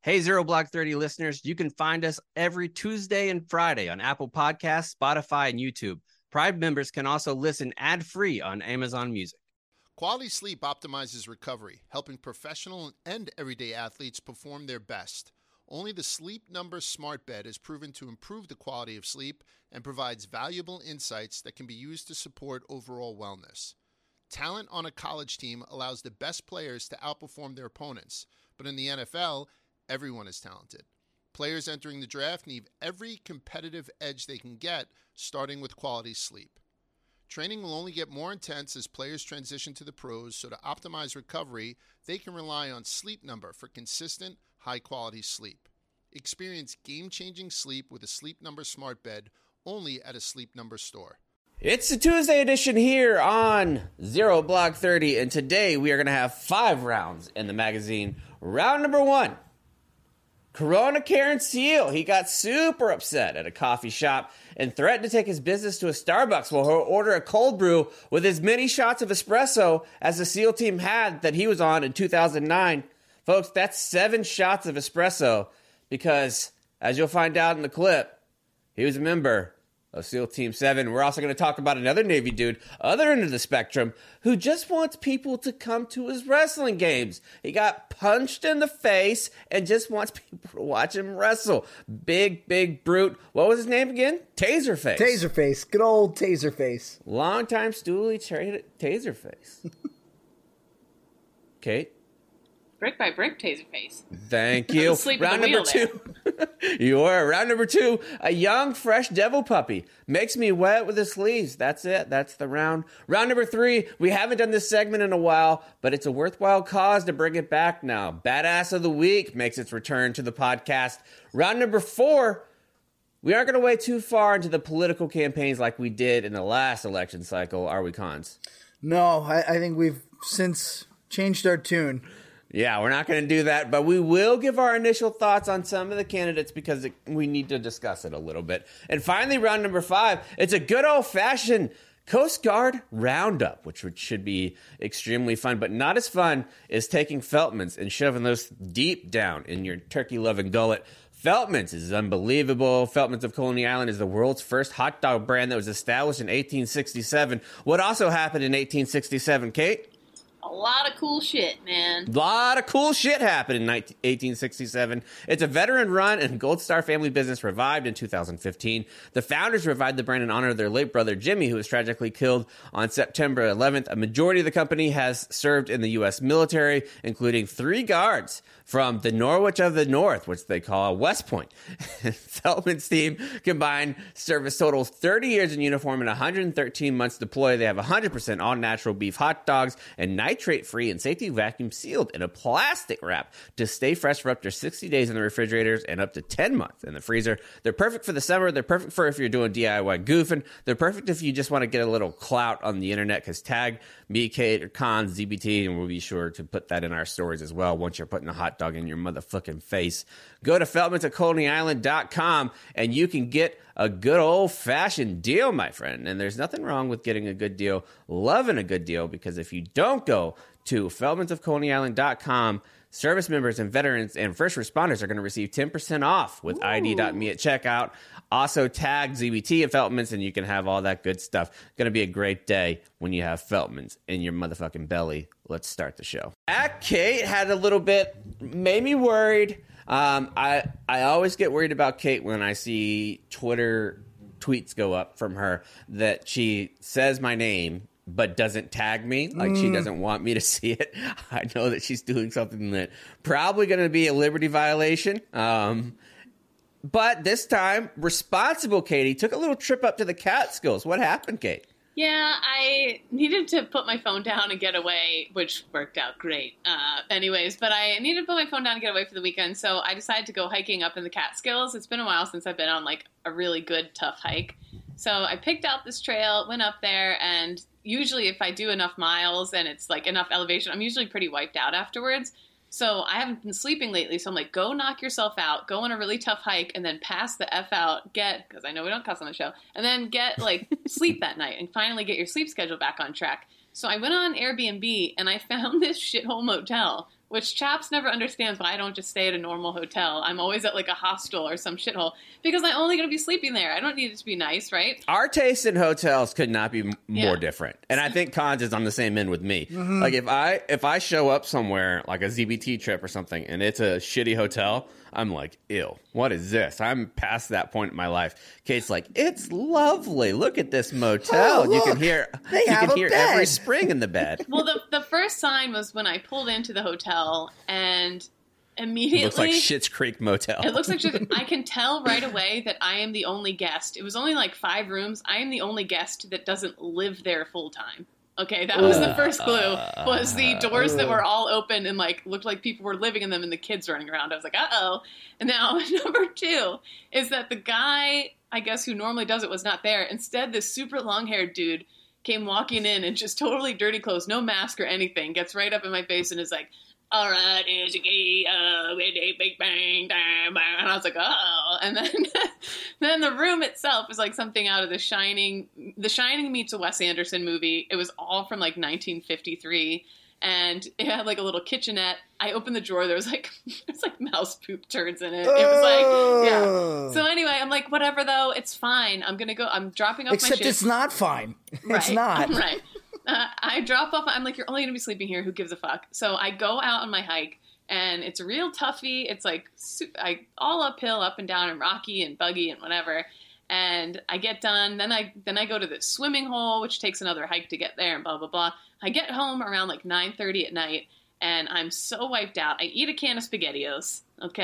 Hey, Zero Block 30 listeners, you can find us every Tuesday and Friday on Apple Podcasts, Spotify, and YouTube. Prime members can also listen ad-free on Amazon Music. Quality sleep optimizes recovery, helping professional and everyday athletes perform their best. Only the Sleep Number Smart Bed is proven to improve the quality of sleep and provides valuable insights that can be used to support overall wellness. Talent on a college team allows the best players to outperform their opponents, but in the NFL, everyone is talented. Players entering the draft need every competitive edge they can get, starting with quality sleep. Training will only get more intense as players transition to the pros, so to optimize recovery, they can rely on Sleep Number for consistent, high-quality sleep. Experience game-changing sleep with a Sleep Number Smart Bed only at a Sleep Number store. It's the Tuesday edition here on Zero Block 30, and today we are going to have 5 rounds in the magazine. Round number 1. Corona Karen Seal. He got super upset at a coffee shop and threatened to take his business to a Starbucks while he'll order a cold brew with as many shots of espresso as the SEAL team had that he was on in 2009. Folks, that's 7 shots of espresso because, as you'll find out in the clip, he was a member of SEAL Team 7. We're also going to talk about another Navy dude, other end of the spectrum, who just wants people to come to his wrestling games. He got punched in the face and just wants people to watch him wrestle. Big brute. What was his name again? Taserface. Taserface. Good old Taserface. Longtime Stoolie Taserface. Kate? Brick by brick, Taserface. Thank you. Round number 2. You are. Round number 2. A young, fresh devil puppy makes me wet with his sleeves. That's it. That's the round. Round number 3. We haven't done this segment in a while, but it's a worthwhile cause to bring it back now. Badass of the Week makes its return to the podcast. Round number 4. We aren't going to wade too far into the political campaigns like we did in the last election cycle, are we, Cons? No, I think we've since changed our tune. Yeah, we're not going to do that, but we will give our initial thoughts on some of the candidates because we need to discuss it a little bit. And finally, round number 5, it's a good old-fashioned Coast Guard roundup, which should be extremely fun, but not as fun as taking Feltman's and shoving those deep down in your turkey-loving gullet. Feltman's is unbelievable. Feltman's of Coney Island is the world's first hot dog brand that was established in 1867. What also happened in 1867, Kate? A lot of cool shit, man. A lot of cool shit happened in 1867. It's a veteran-run and Gold Star family business revived in 2015. The founders revived the brand in honor of their late brother, Jimmy, who was tragically killed on September 11th. A majority of the company has served in the U.S. military, including 3 guards from the Norwich of the North, which they call West Point. Feltman's team combined service totals 30 years in uniform and 113 months deployed. They have 100% all-natural beef hot dogs and nitrate-free and safety vacuum sealed in a plastic wrap to stay fresh for up to 60 days in the refrigerators and up to 10 months in the freezer. They're perfect for the summer. They're perfect for if you're doing DIY goofing. They're perfect if you just want to get a little clout on the internet, because tag me, Kate, or Cons, ZBT, and we'll be sure to put that in our stories as well once you're putting a hot dog in your motherfucking face. Go to feltmans@coneyisland.com and you can get a good old-fashioned deal, my friend. And there's nothing wrong with getting a good deal, loving a good deal, because if you don't go to feltmansofconeyisland.com, service members and veterans and first responders are going to receive 10% off with ID.me at checkout. Also tag ZBT and Feltmans, and you can have all that good stuff. Going to be a great day when you have Feltmans in your motherfucking belly. Let's start the show. Kate had a little bit, made me worried. I always get worried about Kate when I see Twitter tweets go up from her that she says my name but doesn't tag me, like she doesn't want me to see it. I know that she's doing something that probably going to be a liberty violation. But this time, responsible Katie took a little trip up to the Catskills. What happened, Kate? Yeah, I needed to put my phone down and get away, which worked out great. But I needed to put my phone down and get away for the weekend, so I decided to go hiking up in the Catskills. It's been a while since I've been on, like, a really good, tough hike. So I picked out this trail, went up there, and usually if I do enough miles and it's, like, enough elevation, I'm usually pretty wiped out afterwards. So I haven't been sleeping lately, so I'm like, go knock yourself out, go on a really tough hike, and then pass the F out, because I know we don't cuss on the show, and then get, like, sleep that night, and finally get your sleep schedule back on track. So I went on Airbnb, and I found this shithole motel which Chaps never understands why I don't just stay at a normal hotel. I'm always at like a hostel or some shithole because I'm only going to be sleeping there. I don't need it to be nice, right? Our taste in hotels could not be more different. And I think Cons is on the same end with me. Mm-hmm. Like if I show up somewhere like a ZBT trip or something and it's a shitty hotel, I'm like, ew, what is this? I'm past that point in my life. Kate's like, it's lovely. Look at this motel. Oh, look, you can hear bed. every spring in the bed. Well, the first sign was when I pulled into the hotel and immediately It looks like Schitt's Creek Motel. It looks like I can tell right away that I am the only guest. It was only like 5 rooms. I am the only guest that doesn't live there full time. Okay, that was the first clue, was the doors that were all open and like looked like people were living in them and the kids running around. I was like, uh-oh. And now number 2 is that the guy, I guess, who normally does it was not there. Instead, this super long-haired dude came walking in and just totally dirty clothes, no mask or anything, gets right up in my face and is like, all right, here's a key, with a big bang, bang, bang. And I was like, oh. And then the room itself is like something out of The Shining. The Shining meets a Wes Anderson movie. It was all from like 1953. And it had like a little kitchenette. I opened the drawer. There was like, there's like mouse poop turds in it. It was like, yeah. So anyway, I'm like, whatever though, it's fine. I'm going to go, I'm dropping off my shit. Except it's not fine. Right. It's not. Right. I drop off. I'm like, you're only going to be sleeping here. Who gives a fuck? So I go out on my hike, and it's a real toughie. It's like all uphill, up and down, and rocky and buggy and whatever. And I get done. Then I go to the swimming hole, which takes another hike to get there, and blah blah blah. I get home around like 9:30 at night, and I'm so wiped out. I eat a can of SpaghettiOs.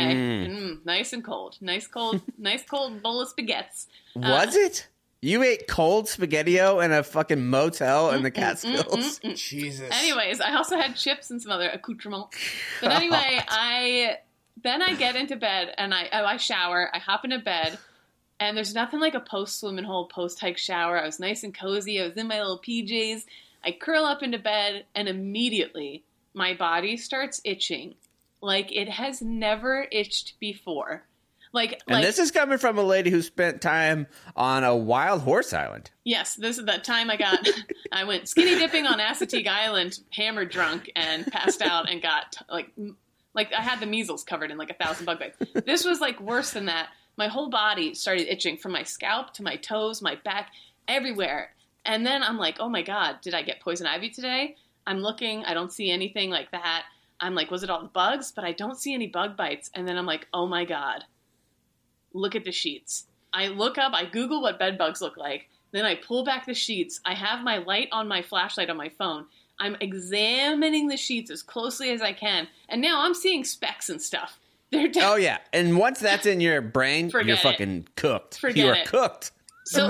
Okay, nice and cold, nice cold bowl of spaghettis. Was it? You ate cold SpaghettiO in a fucking motel in the Catskills? Jesus. Anyways, I also had chips and some other accoutrements. But anyway, I get into bed and I shower. I hop into bed, and there's nothing like a post-swimming hole, post-hike shower. I was nice and cozy. I was in my little PJs. I curl up into bed, and immediately my body starts itching like it has never itched before. And this is coming from a lady who spent time on a wild horse island. Yes, this is the time I went skinny dipping on Assateague Island, hammered drunk, and passed out and got, like I had the measles covered in like 1,000 bug bites. This was like worse than that. My whole body started itching from my scalp to my toes, my back, everywhere. And then I'm like, oh my God, did I get poison ivy today? I'm looking, I don't see anything like that. I'm like, was it all the bugs? But I don't see any bug bites. And then I'm like, oh my God. Look at the sheets. I look up, I Google what bed bugs look like. Then I pull back the sheets. I have my light on my flashlight on my phone. I'm examining the sheets as closely as I can. And now I'm seeing specks and stuff. Oh, yeah. And once that's in your brain, you're fucking cooked. You are cooked. So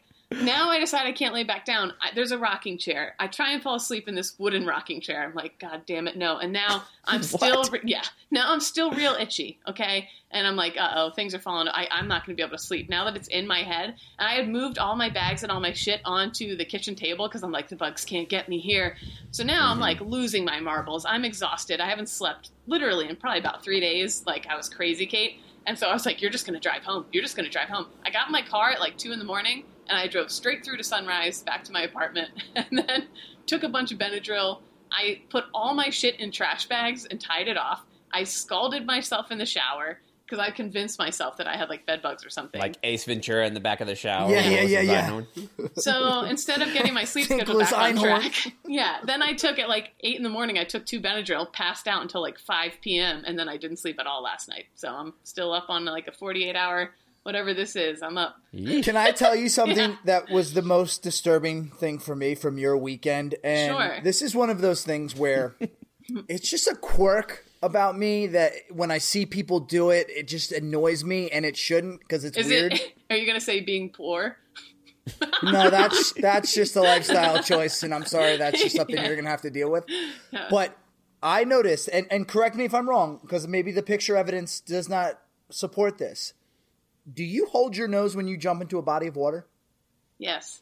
now I decide I can't lay back down. There's a rocking chair. I try and fall asleep in this wooden rocking chair. I'm like, God damn it, no. And now I'm still, now I'm still real itchy, okay? And I'm like, uh-oh, things are falling. I'm not going to be able to sleep now that it's in my head. And I had moved all my bags and all my shit onto the kitchen table because I'm like, the bugs can't get me here. So now I'm like losing my marbles. I'm exhausted. I haven't slept literally in probably about 3 days. Like, I was crazy, Kate. And so I was like, you're just going to drive home. You're just going to drive home. I got in my car at like 2 a.m. and I drove straight through to Sunrise, back to my apartment, and then took a bunch of Benadryl. I put all my shit in trash bags and tied it off. I scalded myself in the shower because I convinced myself that I had like bed bugs or something. Like Ace Ventura in the back of the shower. Yeah. So instead of getting my sleep schedule back on track, then I took at like 8 a.m. I took 2 Benadryl, passed out until like 5 p.m., and then I didn't sleep at all last night. So I'm still up on like a 48-hour, whatever this is, I'm up. Can I tell you something that was the most disturbing thing for me from your weekend? And this is one of those things where it's just a quirk about me that when I see people do it, it just annoys me, and it shouldn't because it's weird. Are you going to say being poor? No, that's just a lifestyle choice, and I'm sorry, that's just something you're going to have to deal with. Yeah. But I noticed, and correct me if I'm wrong, because maybe the picture evidence does not support this. Do you hold your nose when you jump into a body of water? Yes.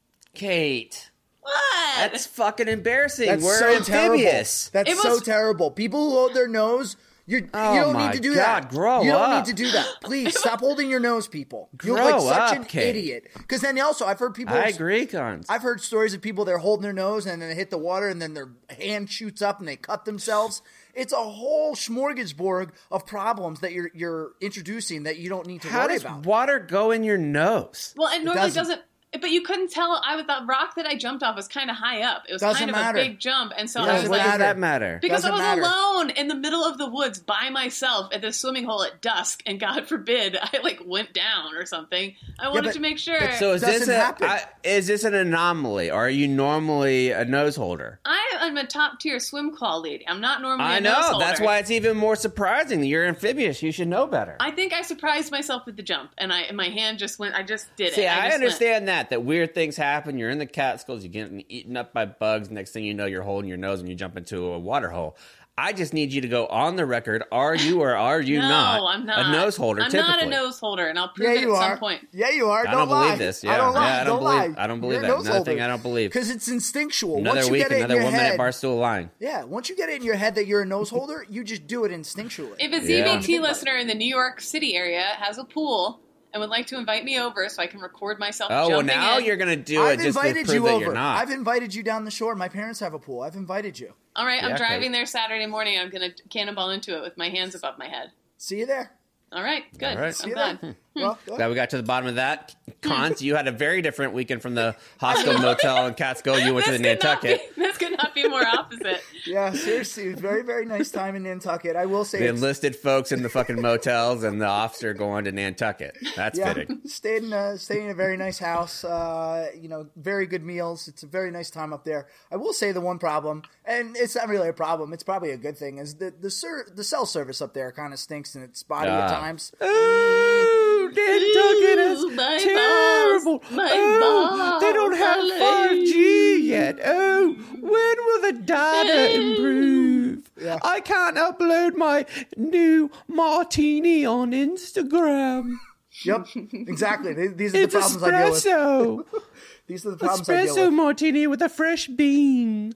Kate. What? That's fucking embarrassing. That's We're so amphibious. Terrible. That's so terrible. People who hold their nose You Oh don't my need to do God, that. grow you don't up. need to do that. Please stop holding your nose, people. You look Grow like such up, an Kate. idiot. Because then also, I've heard people. I agree, Cons. I've heard stories of people they're holding their nose and then they hit the water and then their hand shoots up and they cut themselves. It's a whole smorgasbord of problems that you're introducing that you don't need to How worry does about. water go in your nose? Well, it normally doesn't. doesn't. But you couldn't tell. The rock that I jumped off was kind of high up. It was Doesn't kind of matter. a big jump, and so I Yeah, was what like, does that matter? because I Doesn't was matter. alone in the middle of the woods by myself at this swimming hole at dusk, and God forbid I went down or something. I wanted but- to make sure. So is Doesn't happen. is this an anomaly, or are you normally a nose holder? I am a top tier swim qual lady. I'm not normally I a nose know. holder. That's why it's even more surprising. You're amphibious. You should know better. I think I surprised myself with the jump, and my hand just went. I just did See, it. I just understand that weird things happen. You're in the Catskills, you're getting eaten up by bugs. Next thing you know, you're holding your nose and you jump into a water hole. I just need you to go on the record. Are you or are you No, not, I'm not a nose holder? I'm typically? not a nose holder, and I'll prove Yeah, it you at are. some point. Yeah, you are. I don't lie. believe this. Yeah, I don't lie. yeah, I don't lie. believe. I don't believe You're a that. nose Another holder. thing I don't believe. Because it's instinctual. Another Once you week, get it in another your woman head, at Barstool lying. yeah, once you get it in your head that you're a nose holder, you just do it instinctually. If a Yeah. ZBT listener in the New York City area has a pool and would like to invite me over so I can record myself Oh, well, jumping now in, you're going to do I've it just to invited prove you that over. you're not. I've invited you down the shore. My parents have a pool. I've invited you. all right, Yeah, I'm driving okay. there Saturday morning. I'm going to cannonball into it with my hands above my head. See you there. All right, good. All right. See I'm you glad. there. Well, good. Glad we got to the bottom of that. Cons, you had a very different weekend from the hostel motel in Catskill. You went to the Nantucket. This could not be more opposite. Yeah, seriously, very, very nice time in Nantucket. I will say, The it's- enlisted folks in the fucking motels and the officer going to Nantucket. That's yeah, fitting. stayed in a very nice house. Very good meals. It's a very nice time up there. I will say the one problem, and it's not really a problem. It's probably a good thing, is that the cell service up there kind of stinks and it's spotty at times. Oh, Nantucket is Ooh, my terrible. balls, my Oh, they don't balls have are 5G yet. Oh, when will the data improve? Yeah. I can't upload my new martini on Instagram. Yep, exactly. These are the It's problems I deal with. espresso. These are the problems I deal Espresso with. martini with a fresh bean.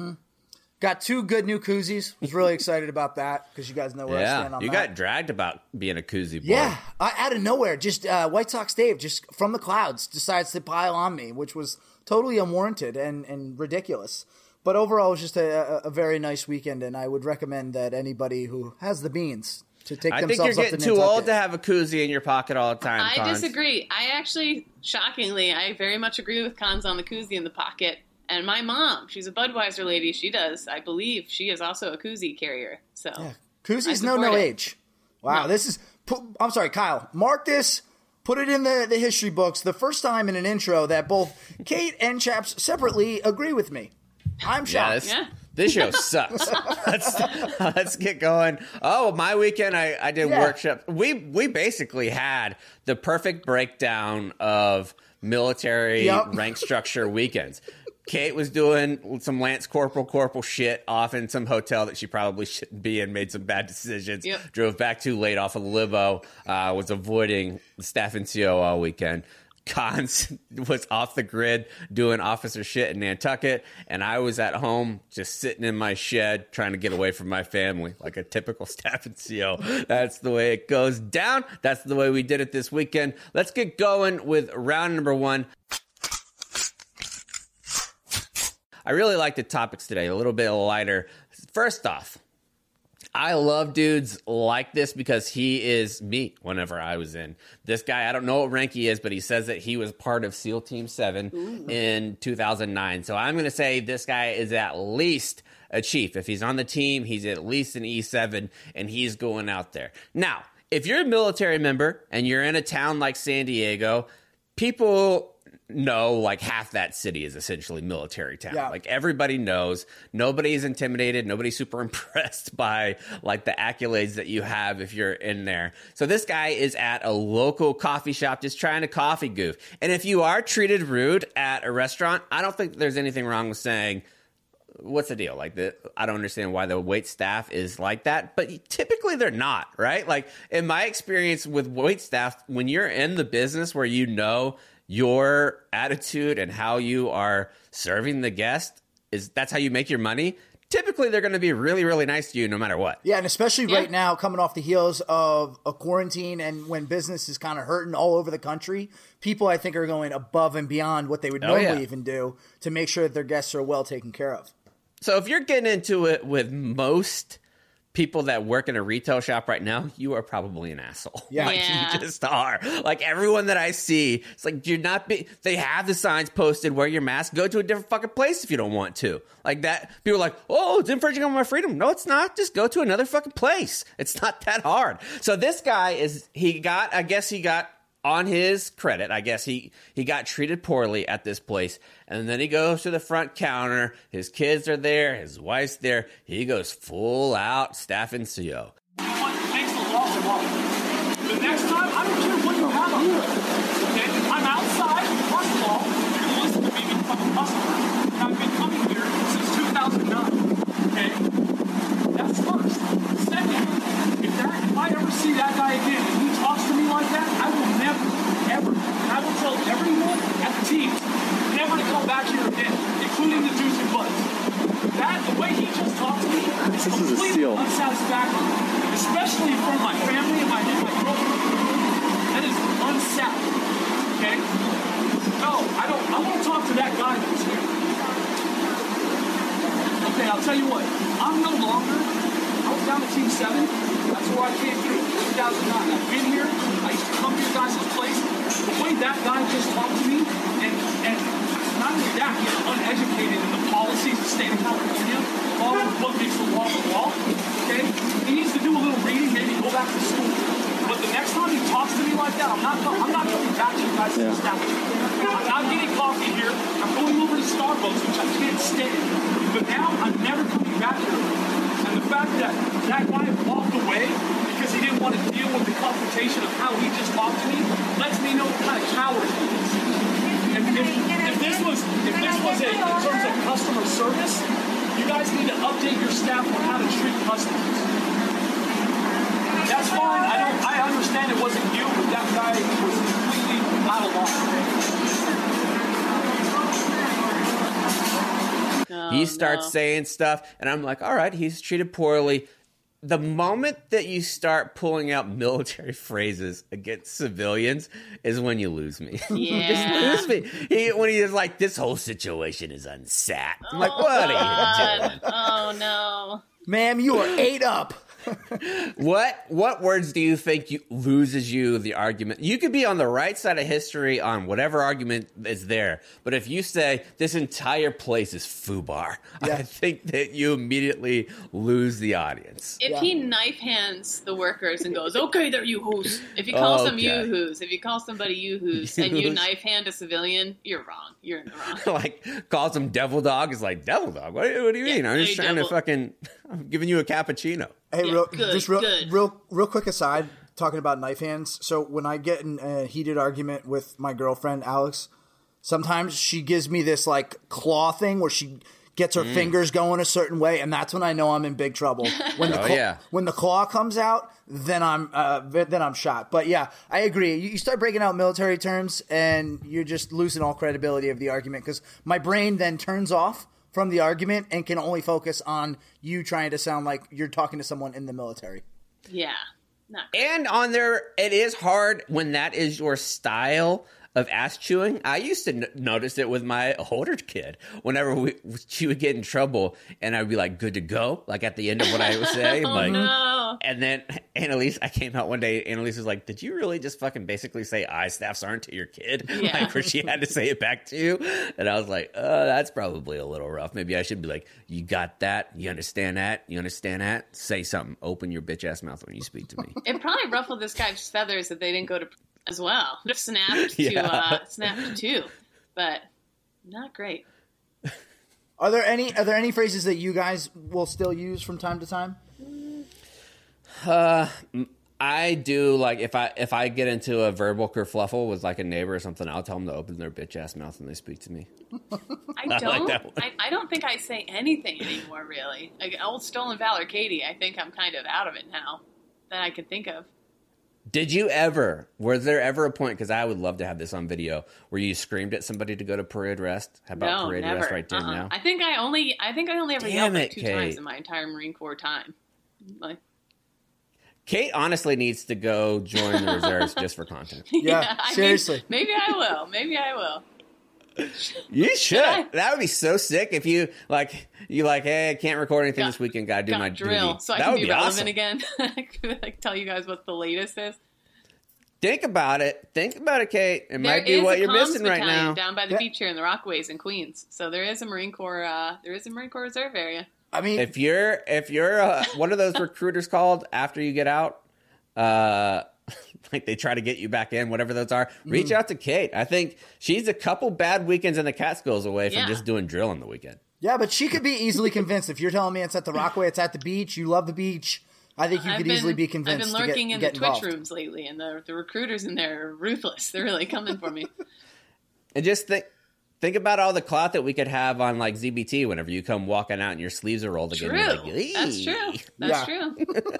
Got 2 good new koozies. Was really excited about that because you guys know where I stand Yeah, on you that. got dragged about being a koozie boy. Yeah, out of nowhere, just White Sox Dave, just from the clouds, decides to pile on me, which was totally unwarranted and ridiculous. But overall, it was just a very nice weekend, and I would recommend that anybody who has the beans to take I think you're themselves up to getting too Nantucket. old to have a koozie in your pocket all the time. I Cons. disagree. I actually, shockingly, I very much agree with Cons on the koozie in the pocket. And my mom, she's a Budweiser lady. She does, I believe, she is also a koozie carrier. So Yeah. I Koozies know support no it. age. Wow, No. this is... I'm sorry, Kyle. Mark this. Put it in the history books. The first time in an intro that both Kate and Chaps separately agree with me. I'm shocked. Yeah. This show sucks. let's get going. Oh, my weekend, I did Yeah. workshops. We basically had the perfect breakdown of military Yep. rank structure weekends. Kate was doing some Lance Corporal shit off in some hotel that she probably shouldn't be in, made some bad decisions, Yep. drove back too late off of limo, was avoiding staff and CO all weekend. Cons was off the grid doing officer shit in Nantucket, and I was at home just sitting in my shed trying to get away from my family like a typical staff and CO. That's the way it goes down. That's the way we did it this weekend. Let's get going with round number 1. I really like the topics today, a little bit lighter. First off, I love dudes like this because he is me whenever I was in. This guy, I don't know what rank he is, but he says that he was part of SEAL Team 7 in 2009. So I'm going to say this guy is at least a chief. If he's on the team, he's at least an E7, and he's going out there. Now, if you're a military member and you're in a town like San Diego, people know like half that city is essentially military town. Yeah. Like everybody knows. Nobody's intimidated. Nobody's super impressed by like the accolades that you have if you're in there. So this guy is at a local coffee shop just trying to coffee goof. And if you are treated rude at a restaurant, I don't think there's anything wrong with saying, what's the deal? Like, I don't understand why the wait staff is like that, but typically they're not, right? Like, in my experience with wait staff, when you're in the business where you know your attitude and how you are serving the guest, that's how you make your money. typically they're going to be really, really nice to you no matter what. Yeah, and especially right now, coming off the heels of a quarantine and when business is kind of hurting all over the country, people I think are going above and beyond what they would normally even do to make sure that their guests are well taken care of. So if you're getting into it with most people that work in a retail shop right now, you are probably an asshole. Yeah. Like, you just are. Like, everyone that I see, it's like, do not be, they have the signs posted, wear your mask, go to a different fucking place if you don't want to. Like that, people are like, oh, it's infringing on my freedom. No, it's not. Just go to another fucking place. It's not that hard. So this guy I guess he got on his credit, I guess he got treated poorly at this place, and then he goes to the front counter. His kids are there, his wife's there. He goes full out staff NCO. Makes the law the law. The next time, I don't care what you have on you. Okay, I'm outside. First of all, you're gonna listen to me become a customer. And I've been coming here since 2009. Okay, that's first. Second, if I ever see that guy again and he talks to me like that, I will never, ever, and I will tell everyone at the teams never to come back here again, including the Juice and Buds. The way he just talked to me is completely unsatisfactory, especially from my family and my girlfriend. That is unsatisfactory. Okay? No, I want to talk to that guy that's here. Okay, I'll tell you what. I'm no longer. I was down to Team 7. That's where I came through in 2009. I've been here. I used to come to your guys' place. The way that guy just talked to me, and not only that, he's uneducated in the policies of the state of California, what makes the law the law. Okay? He needs to do a little reading, maybe go back to school. But the next time he talks to me like that, I'm not coming back to you guys' establishment. I'm not getting coffee here. I'm going over to Starbucks, which I can't stand. But now I'm never coming back here. And the fact that that guy walked away because he didn't want to deal with the confrontation of how he just talked to me lets me know what kind of coward he is. If this was in terms of customer service, you guys need to update your staff on how to treat customers. That's fine. I understand it wasn't you, but that guy was completely out of line. He starts saying stuff, and I'm like, all right, he's treated poorly. The moment that you start pulling out military phrases against civilians is when you lose me. Yeah. You just lose me. When he is like, this whole situation is unsat. I'm like, what are you doing? Oh, no. Ma'am, you are 8 up. What words do you think loses you the argument? You could be on the right side of history on whatever argument is there, but if you say this entire place is FUBAR, I think that you immediately lose the audience. If he knife hands the workers and goes, okay, they're yoo-hoos. If he calls them yoo-hoos, if you call somebody yoo-hoos and you knife hand a civilian, you're wrong. You're in the wrong. Like, calls them devil dog, is like, devil dog? What do you mean? I'm just trying to I'm giving you a cappuccino. Hey, good. real quick aside, talking about knife hands. So when I get in a heated argument with my girlfriend, Alex, sometimes she gives me this like claw thing where she gets her fingers going a certain way, and that's when I know I'm in big trouble. When the claw comes out, then I'm shot. But yeah, I agree. You start breaking out military terms, and you're just losing all credibility of the argument because my brain then turns off from the argument and can only focus on you trying to sound like you're talking to someone in the military. Yeah. And on there, it is hard when that is your style of ass chewing. I used to notice it with my older kid. Whenever she would get in trouble, and I'd be like, "Good to go," like at the end of what I would say. No. And then Annalise, I came out one day. Annalise was like, "Did you really just fucking basically say eye staffs aren't to your kid?" Yeah. Like, where she had to say it back to you. And I was like, that's probably a little rough. Maybe I should be like, "You got that? You understand that? You understand that? Say something. Open your bitch ass mouth when you speak to me." It probably ruffled this guy's feathers that they didn't go to as well. Just snapped to 2, but not great. Are there any phrases that you guys will still use from time to time? I do, like, if I get into a verbal kerfluffle with like a neighbor or something, I'll tell them to open their bitch ass mouth when they speak to me. I don't think I say anything anymore, really. Like old Stolen Valor Katie, I think I'm kind of out of it now that I can think of. Was there ever a point, because I would love to have this on video, where you screamed at somebody to go to parade rest? How about No, parade never. rest right there now? I think I only ever Damn yelled like it, 2 Kate. times in my entire Marine Corps time. Like, Kate honestly needs to go join the reserves just for content. Yeah, I mean, seriously. maybe I will. Maybe I will. You should. I? That would be so sick if you hey, I can't record anything this weekend. Gotta do Got my drill, duty. so I That can would be be relevant awesome. again. I could like tell you guys what the latest is. Think about it, Kate. It might be There is what a you're comms missing right battalion now. down by the beach here in the Rockaways in Queens. So there is a Marine Corps. Reserve area. I mean, If you're what are those recruiters called after you get out? Like they try to get you back in, whatever those are. Reach out to Kate. I think she's a couple bad weekends in the Catskills away from Yeah. just doing drill on the weekend. yeah, but she could be easily convinced. If you're telling me it's at the Rockaway, it's at the beach, you love the beach, I think you could easily be convinced. I've been lurking to in get the Twitch involved. rooms lately, and the recruiters in there are ruthless. They're really coming for me. And just think about all the clout that we could have on like ZBT whenever you come walking out and your sleeves are rolled again. True. You're like, "Eee." That's true. That's true.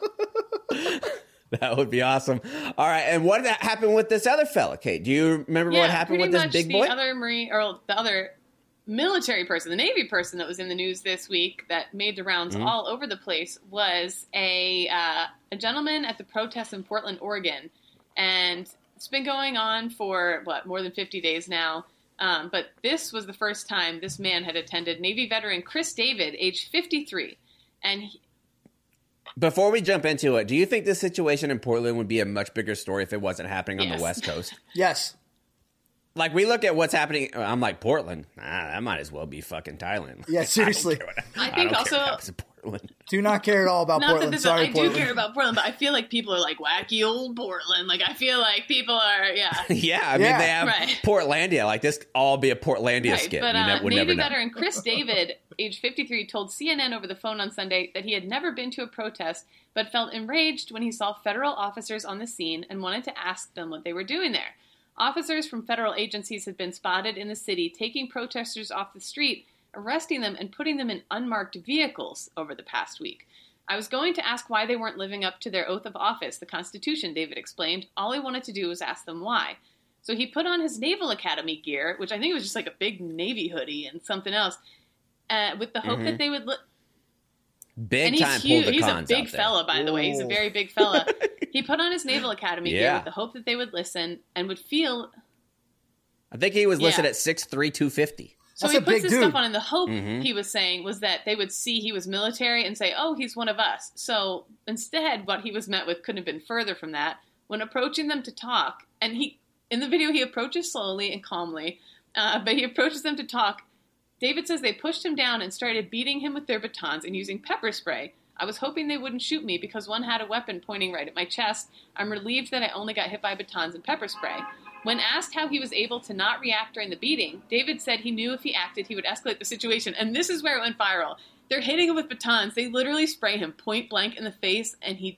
That would be awesome. All right, and what happened with this other fella, Kate? Do you remember what happened with this big boy? The other Marine or the other military person, the Navy person that was in the news this week that made the rounds all over the place was a gentleman at the protest in Portland, Oregon, and it's been going on for more than 50 days now. But this was the first time this man had attended. Navy veteran Chris David, age 53, and Before we jump into it, do you think this situation in Portland would be a much bigger story if it wasn't happening on Yes. the West Coast? Yes. Like, we look at what's happening. I'm like, Portland? That might as well be fucking Thailand. Yeah, seriously. I think don't also- care what happens in Portland. Do not care at all about Not that Portland. this, Sorry, I Portland. do care about Portland, but I feel like people are like wacky old Portland. Like I feel like people are, Yeah, I mean, Yeah. they have Right. Portlandia. Like, this all be a Portlandia right. skit. But You would never Navy know. veteran Chris David, age 53, told CNN over the phone on Sunday that he had never been to a protest, but felt enraged when he saw federal officers on the scene and wanted to ask them what they were doing there. Officers from federal agencies had been spotted in the city taking protesters off the street, arresting them, and putting them in unmarked vehicles over the past week. I was going to ask why they weren't living up to their oath of office, the Constitution, David explained. All I wanted to do was ask them why. So he put on his Naval Academy gear, which I think was just like a big Navy hoodie and something else, with the hope that they would... Big and time he's pull huge. the He's a cons big out there. fella, by the way. He's a very big fella. He put on his Naval Academy gear Yeah. with the hope that they would listen and would feel... I think he was listed Yeah. at 6'3", 250. So That's he a puts big this dude. stuff on, and the hope he was saying was that they would see he was military and say, oh, he's one of us. So instead, what he was met with couldn't have been further from that. When approaching them to talk, and in the video, he approaches slowly and calmly, but he approaches them to talk. David says they pushed him down and started beating him with their batons and using pepper spray. I was hoping they wouldn't shoot me because one had a weapon pointing right at my chest. I'm relieved that I only got hit by batons and pepper spray. When asked how he was able to not react during the beating, David said he knew if he acted, he would escalate the situation. And this is where it went viral. They're hitting him with batons. They literally spray him point blank in the face, and he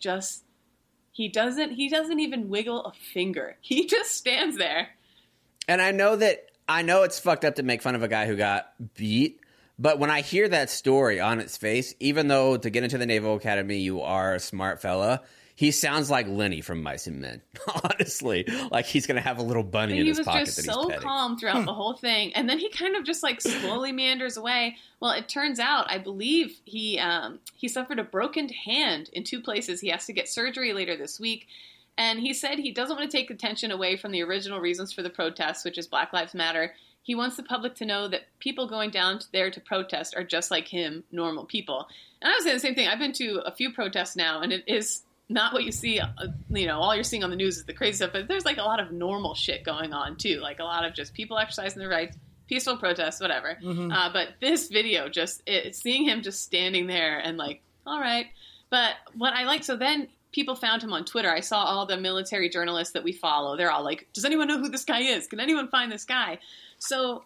doesn't even wiggle a finger. He just stands there. And I know it's fucked up to make fun of a guy who got beat, but when I hear that story on its face, even though to get into the Naval Academy you are a smart fella, he sounds like Lenny from Mice and Men. Honestly, like he's gonna have a little bunny in He his was pocket just that he's so petting. calm throughout the whole thing, and then he kind of just like slowly meanders away. Well, it turns out, I believe he suffered a broken hand in 2 places. He has to get surgery later this week, and he said he doesn't want to take attention away from the original reasons for the protests, which is Black Lives Matter. He wants the public to know that people going down there to protest are just like him, normal people. And I was saying the same thing. I've been to a few protests now, and it is not what you see, all you're seeing on the news is the crazy stuff, but there's like a lot of normal shit going on too. Like a lot of just people exercising their rights, peaceful protests, whatever. But this video, seeing him just standing there and like, all right. But what I like, so then people found him on Twitter. I saw all the military journalists that we follow. They're all like, does anyone know who this guy is? Can anyone find this guy? So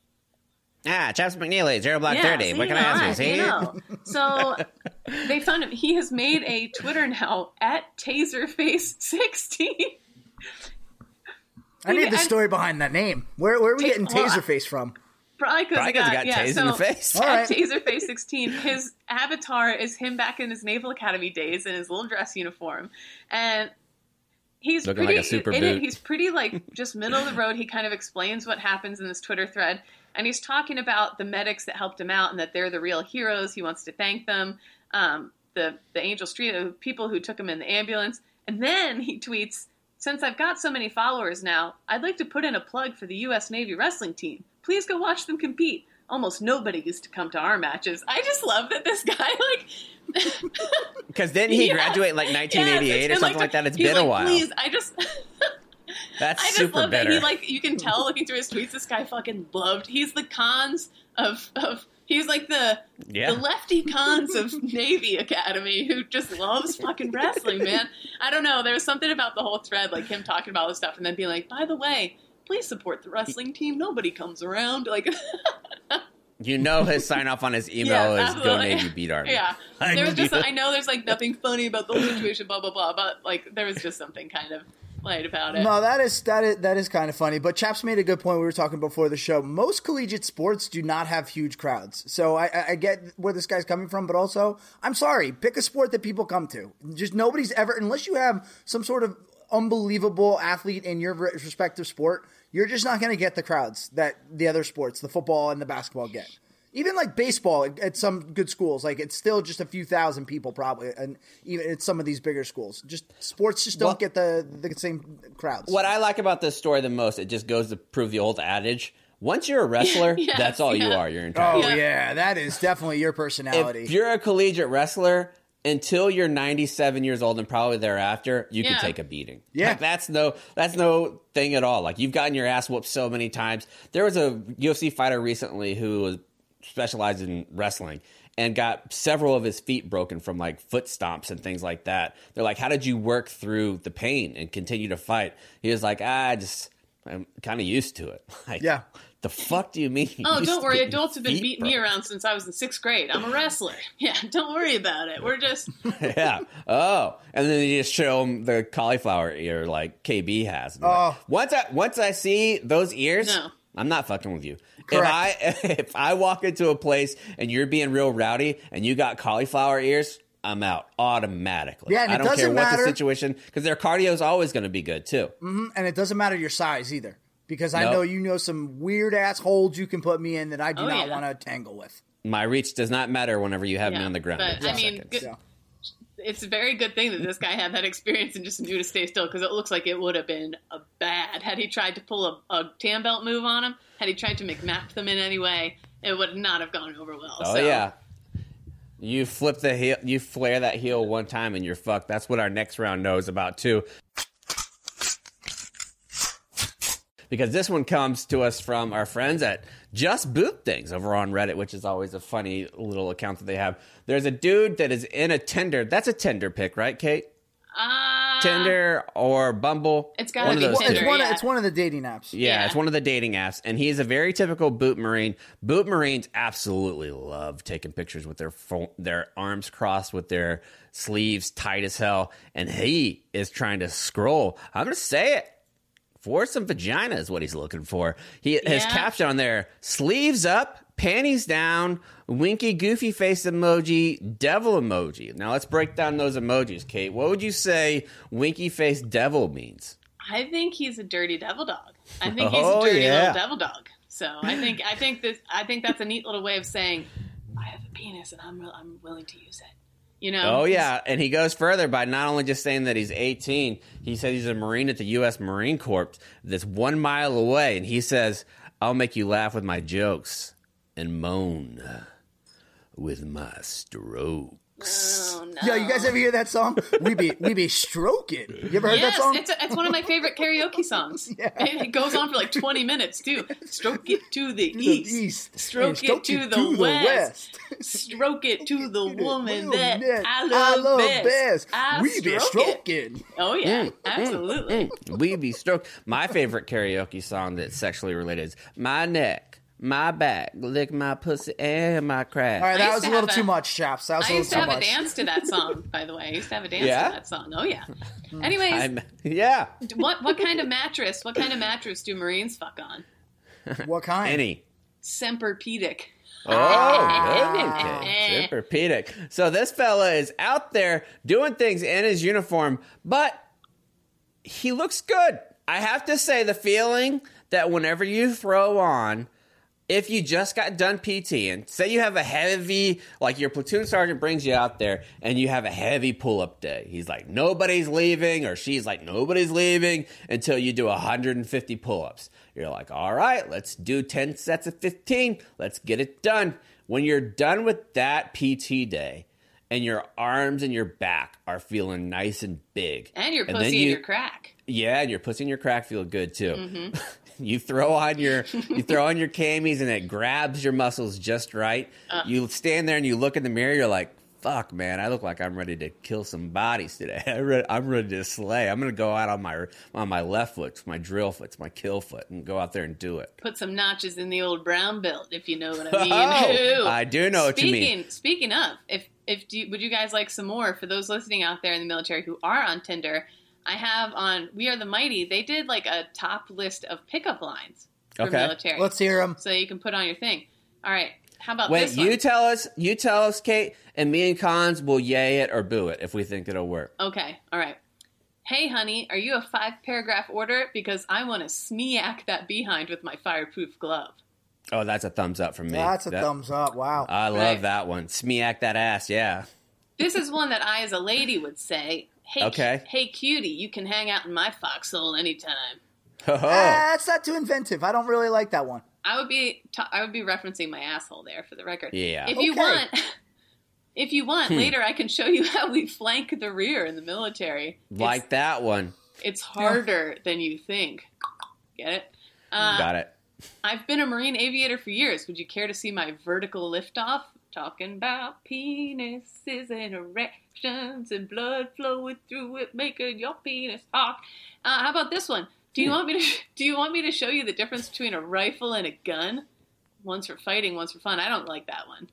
Chaps McNeely, 0 Black 30. What can I ask you? See? So they found him. He has made a Twitter now at Taserface16. I need the story behind that name. Where are we getting Taserface from? Probably because got tased in the face. All At right. Taserface16, his avatar is him back in his Naval Academy days in his little dress uniform, and He's looking pretty, like a super it- boot. He's pretty like just middle of the road. He kind of explains what happens in this Twitter thread, and he's talking about the medics that helped him out and that they're the real heroes. He wants to thank them. The Angel Street people who took him in the ambulance, and then he tweets, "Since I've got so many followers now, I'd like to put in a plug for the U.S. Navy wrestling team. Please go watch them compete. Almost nobody used to come to our matches." I just love that this guy Because didn't he graduate in like 1988 or something like that? It's been a while. Please, That's I just super love bitter. that he you can tell looking through his tweets, this guy fucking loved. He's the cons of he's like the lefty cons of Navy Academy who just loves fucking wrestling, man. I don't know. There was something about the whole thread, like him talking about all this stuff and then being like, by the way, please support the wrestling team. Nobody comes around. Like, His sign off on his email is absolutely. "Go Navy, beat Army." Yeah, there was just I know there's like nothing funny about the whole situation, blah blah blah, but like there was just something kind of light about it. No, that is kind of funny. But Chaps made a good point. We were talking before the show. Most collegiate sports do not have huge crowds, so I get where this guy's coming from. But also, I'm sorry, pick a sport that people come to. Just nobody's ever, unless you have some sort of unbelievable athlete in your respective sport, you're just not going to get the crowds that the other sports, the football and the basketball, get. Even like baseball at some good schools, like it's still just a few thousand people probably, and even at some of these bigger schools, just sports just don't get the same crowds. What I like about this story the most, it just goes to prove the old adage: once you're a wrestler, that's all you are your entire life. Oh yeah, that is definitely your personality. If you're a collegiate wrestler, until you're 97 years old and probably thereafter, you can take a beating. Yeah. Like, that's no thing at all. Like, you've gotten your ass whooped so many times. There was a UFC fighter recently who was specialized in wrestling and got several of his feet broken from like foot stomps and things like that. They're like, how did you work through the pain and continue to fight? He was like, I'm kind of used to it. Like, yeah. The fuck do you mean? Oh, don't worry. Adults have been beating me around since I was in 6th grade. I'm a wrestler. Yeah, don't worry about it. We're just... Yeah. Oh. And then you just show them the cauliflower ear like KB has. Oh. Like, once I see those ears, I'm not fucking with you. If I walk into a place and you're being real rowdy and you got cauliflower ears, I'm out automatically. Yeah, and I don't care what the situation, because their cardio is always going to be good too. Mm-hmm. And it doesn't matter your size either. Because I know you know some weird ass holds you can put me in that I do not want to tangle with. My reach does not matter whenever you have me on the ground. But I mean, it's a very good thing that this guy had that experience and just knew to stay still, because it looks like it would have been bad had he tried to pull a tan belt move on him. Had he tried to McMap them in any way, it would not have gone over well. Oh yeah, you flip the heel, you flare that heel one time and you're fucked. That's what our next round knows about too. Because this one comes to us from our friends at Just Boot Things over on Reddit, which is always a funny little account that they have. There's a dude that is in a Tinder. That's a Tinder pic, right, Kate? Tinder or Bumble. It's got to be Tinder. It's one of the dating apps. Yeah, it's one of the dating apps. And he's a very typical boot Marine. Boot Marines absolutely love taking pictures with their arms crossed, with their sleeves tight as hell. And he is trying to scroll. I'm going to say it. For some vagina is what he's looking for. His caption on there: sleeves up, panties down, winky goofy face emoji, devil emoji. Now let's break down those emojis, Kate. What would you say winky face devil means? I think he's a dirty devil dog. I think he's a dirty little devil dog. So I think that's a neat little way of saying I have a penis and I'm willing to use it. You know? Oh, yeah. And he goes further by not only just saying that he's 18, he said he's a Marine at the U.S. Marine Corps that's 1 mile away. And he says, I'll make you laugh with my jokes and moan with my strokes. Oh, no. Yo, you guys ever hear that song? We be stroking. You ever heard that song? It's one of my favorite karaoke songs. It goes on for like 20 minutes too. Stroke it to the east. Stroke it to the west. Stroke it to the woman that I love best. We be stroking. Oh yeah, absolutely. We be stroking. My favorite karaoke song that's sexually related is My Neck, My Back, Lick My Pussy and My Crack. All right, that was a little too much, chaps. That was a little too much. I used to have a dance to that song, by the way. I used to have a dance to that song. Oh yeah. Anyways, what kind of mattress? What kind of mattress do Marines fuck on? What kind? Any. Semperpedic. Oh, okay. Semperpedic. So this fella is out there doing things in his uniform, but he looks good. I have to say, the feeling that whenever you throw on, if you just got done PT and say you have a heavy, like your platoon sergeant brings you out there and you have a heavy pull-up day. He's like, nobody's leaving, or she's like, nobody's leaving until you do 150 pull-ups. You're like, all right, let's do 10 sets of 15. Let's get it done. When you're done with that PT day and your arms and your back are feeling nice and big. And your pussy and your crack. Yeah, and your pussy and your crack feel good too. Mm-hmm. You throw on your camis and it grabs your muscles just right. You stand there and you look in the mirror. You're like, "Fuck, man! I look like I'm ready to kill some bodies today. I'm ready to slay. I'm gonna go out on my left foot, my drill foot, my kill foot, and go out there and do it. Put some notches in the old brown belt, if you know what I mean." Oh, I do know what you mean. Speaking of, would you guys like some more? For those listening out there in the military who are on Tinder, I have on We Are the Mighty, they did like a top list of pickup lines for military. Let's hear them. So you can put on your thing. All right. How about Wait, this one? you tell us, Kate, and me and Cons will yay it or boo it if we think it'll work. Okay. All right. Hey, honey, are you a 5-paragraph order? Because I want to smeack that behind with my fireproof glove. Oh, that's a thumbs up from me. That's a thumbs up. Wow. I love that one. Smeack that ass, yeah. This is one that I, as a lady, would say. Hey, cutie, you can hang out in my foxhole anytime. That's not too inventive. I don't really like that one. I would be referencing my asshole there for the record. Yeah. If you want, later I can show you how we flank the rear in the military. Like that one. It's harder than you think. Get it? Got it. I've been a Marine aviator for years. Would you care to see my vertical liftoff? Talking about penises and erections and blood flowing through it, making your penis hot. How about this one? Do you want me to show you the difference between a rifle and a gun? One's for fighting, one's for fun. I don't like that one.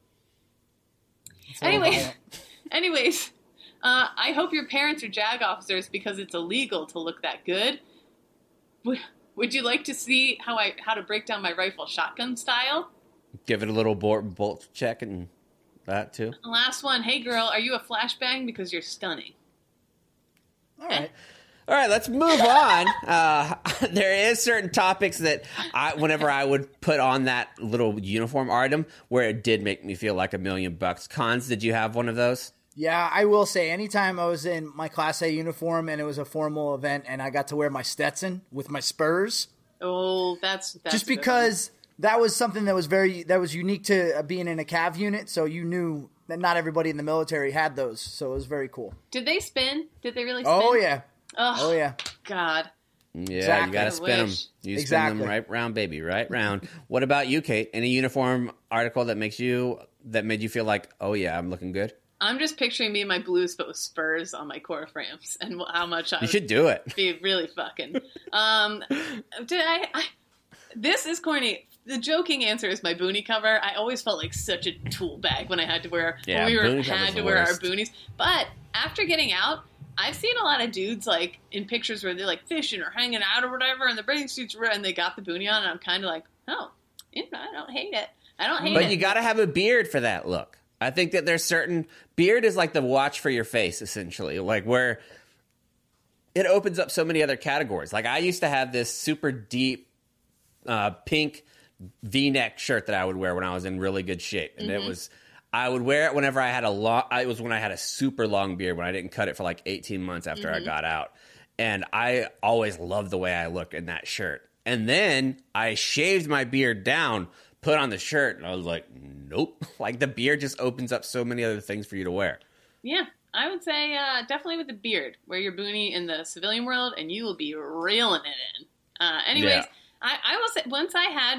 Anyways, I hope your parents are JAG officers because it's illegal to look that good. Would you like to see how to break down my rifle shotgun style? Give it a little bolt check and that too. Last one. Hey girl, are you a flashbang? Because you're stunning. All right. All right, let's move on. There is certain topics that whenever I would put on that little uniform item where it did make me feel like $1 million. Cons, did you have one of those? Yeah, I will say anytime I was in my Class A uniform and it was a formal event and I got to wear my Stetson with my spurs. Oh, that's just because that was something that was unique to being in a CAV unit. So you knew that not everybody in the military had those. So it was very cool. Did they spin? Did they really spin? Oh, yeah. Oh, yeah. God. Yeah, exactly. You got to spin them. You spin them right round, baby, right round. What about you, Kate? Any uniform article that made you feel like, oh yeah, I'm looking good? I'm just picturing me in my blues, but with spurs on my core frames, and how much you should do it. Be really fucking. This is corny. The joking answer is my boonie cover. I always felt like such a tool bag when I had to wear our boonies. But after getting out, I've seen a lot of dudes like in pictures where they're like fishing or hanging out or whatever, and the bathing suits and they got the boonie on, and I'm kind of like, oh, I don't hate it. But you got to have a beard for that look. I think that there's certain beard is like the watch for your face, essentially, like where it opens up so many other categories. Like I used to have this super deep pink V-neck shirt that I would wear when I was in really good shape, and I would wear it whenever I had it was when I had a super long beard, when I didn't cut it for like 18 months after I got out. And I always loved the way I looked in that shirt. And then I shaved my beard down, put on the shirt, and I was like, nope. Like the beard just opens up so many other things for you to wear. Yeah, I would say definitely with the beard. Wear your boonie in the civilian world, and you will be reeling it in. Anyways. Yeah. I will say, once I had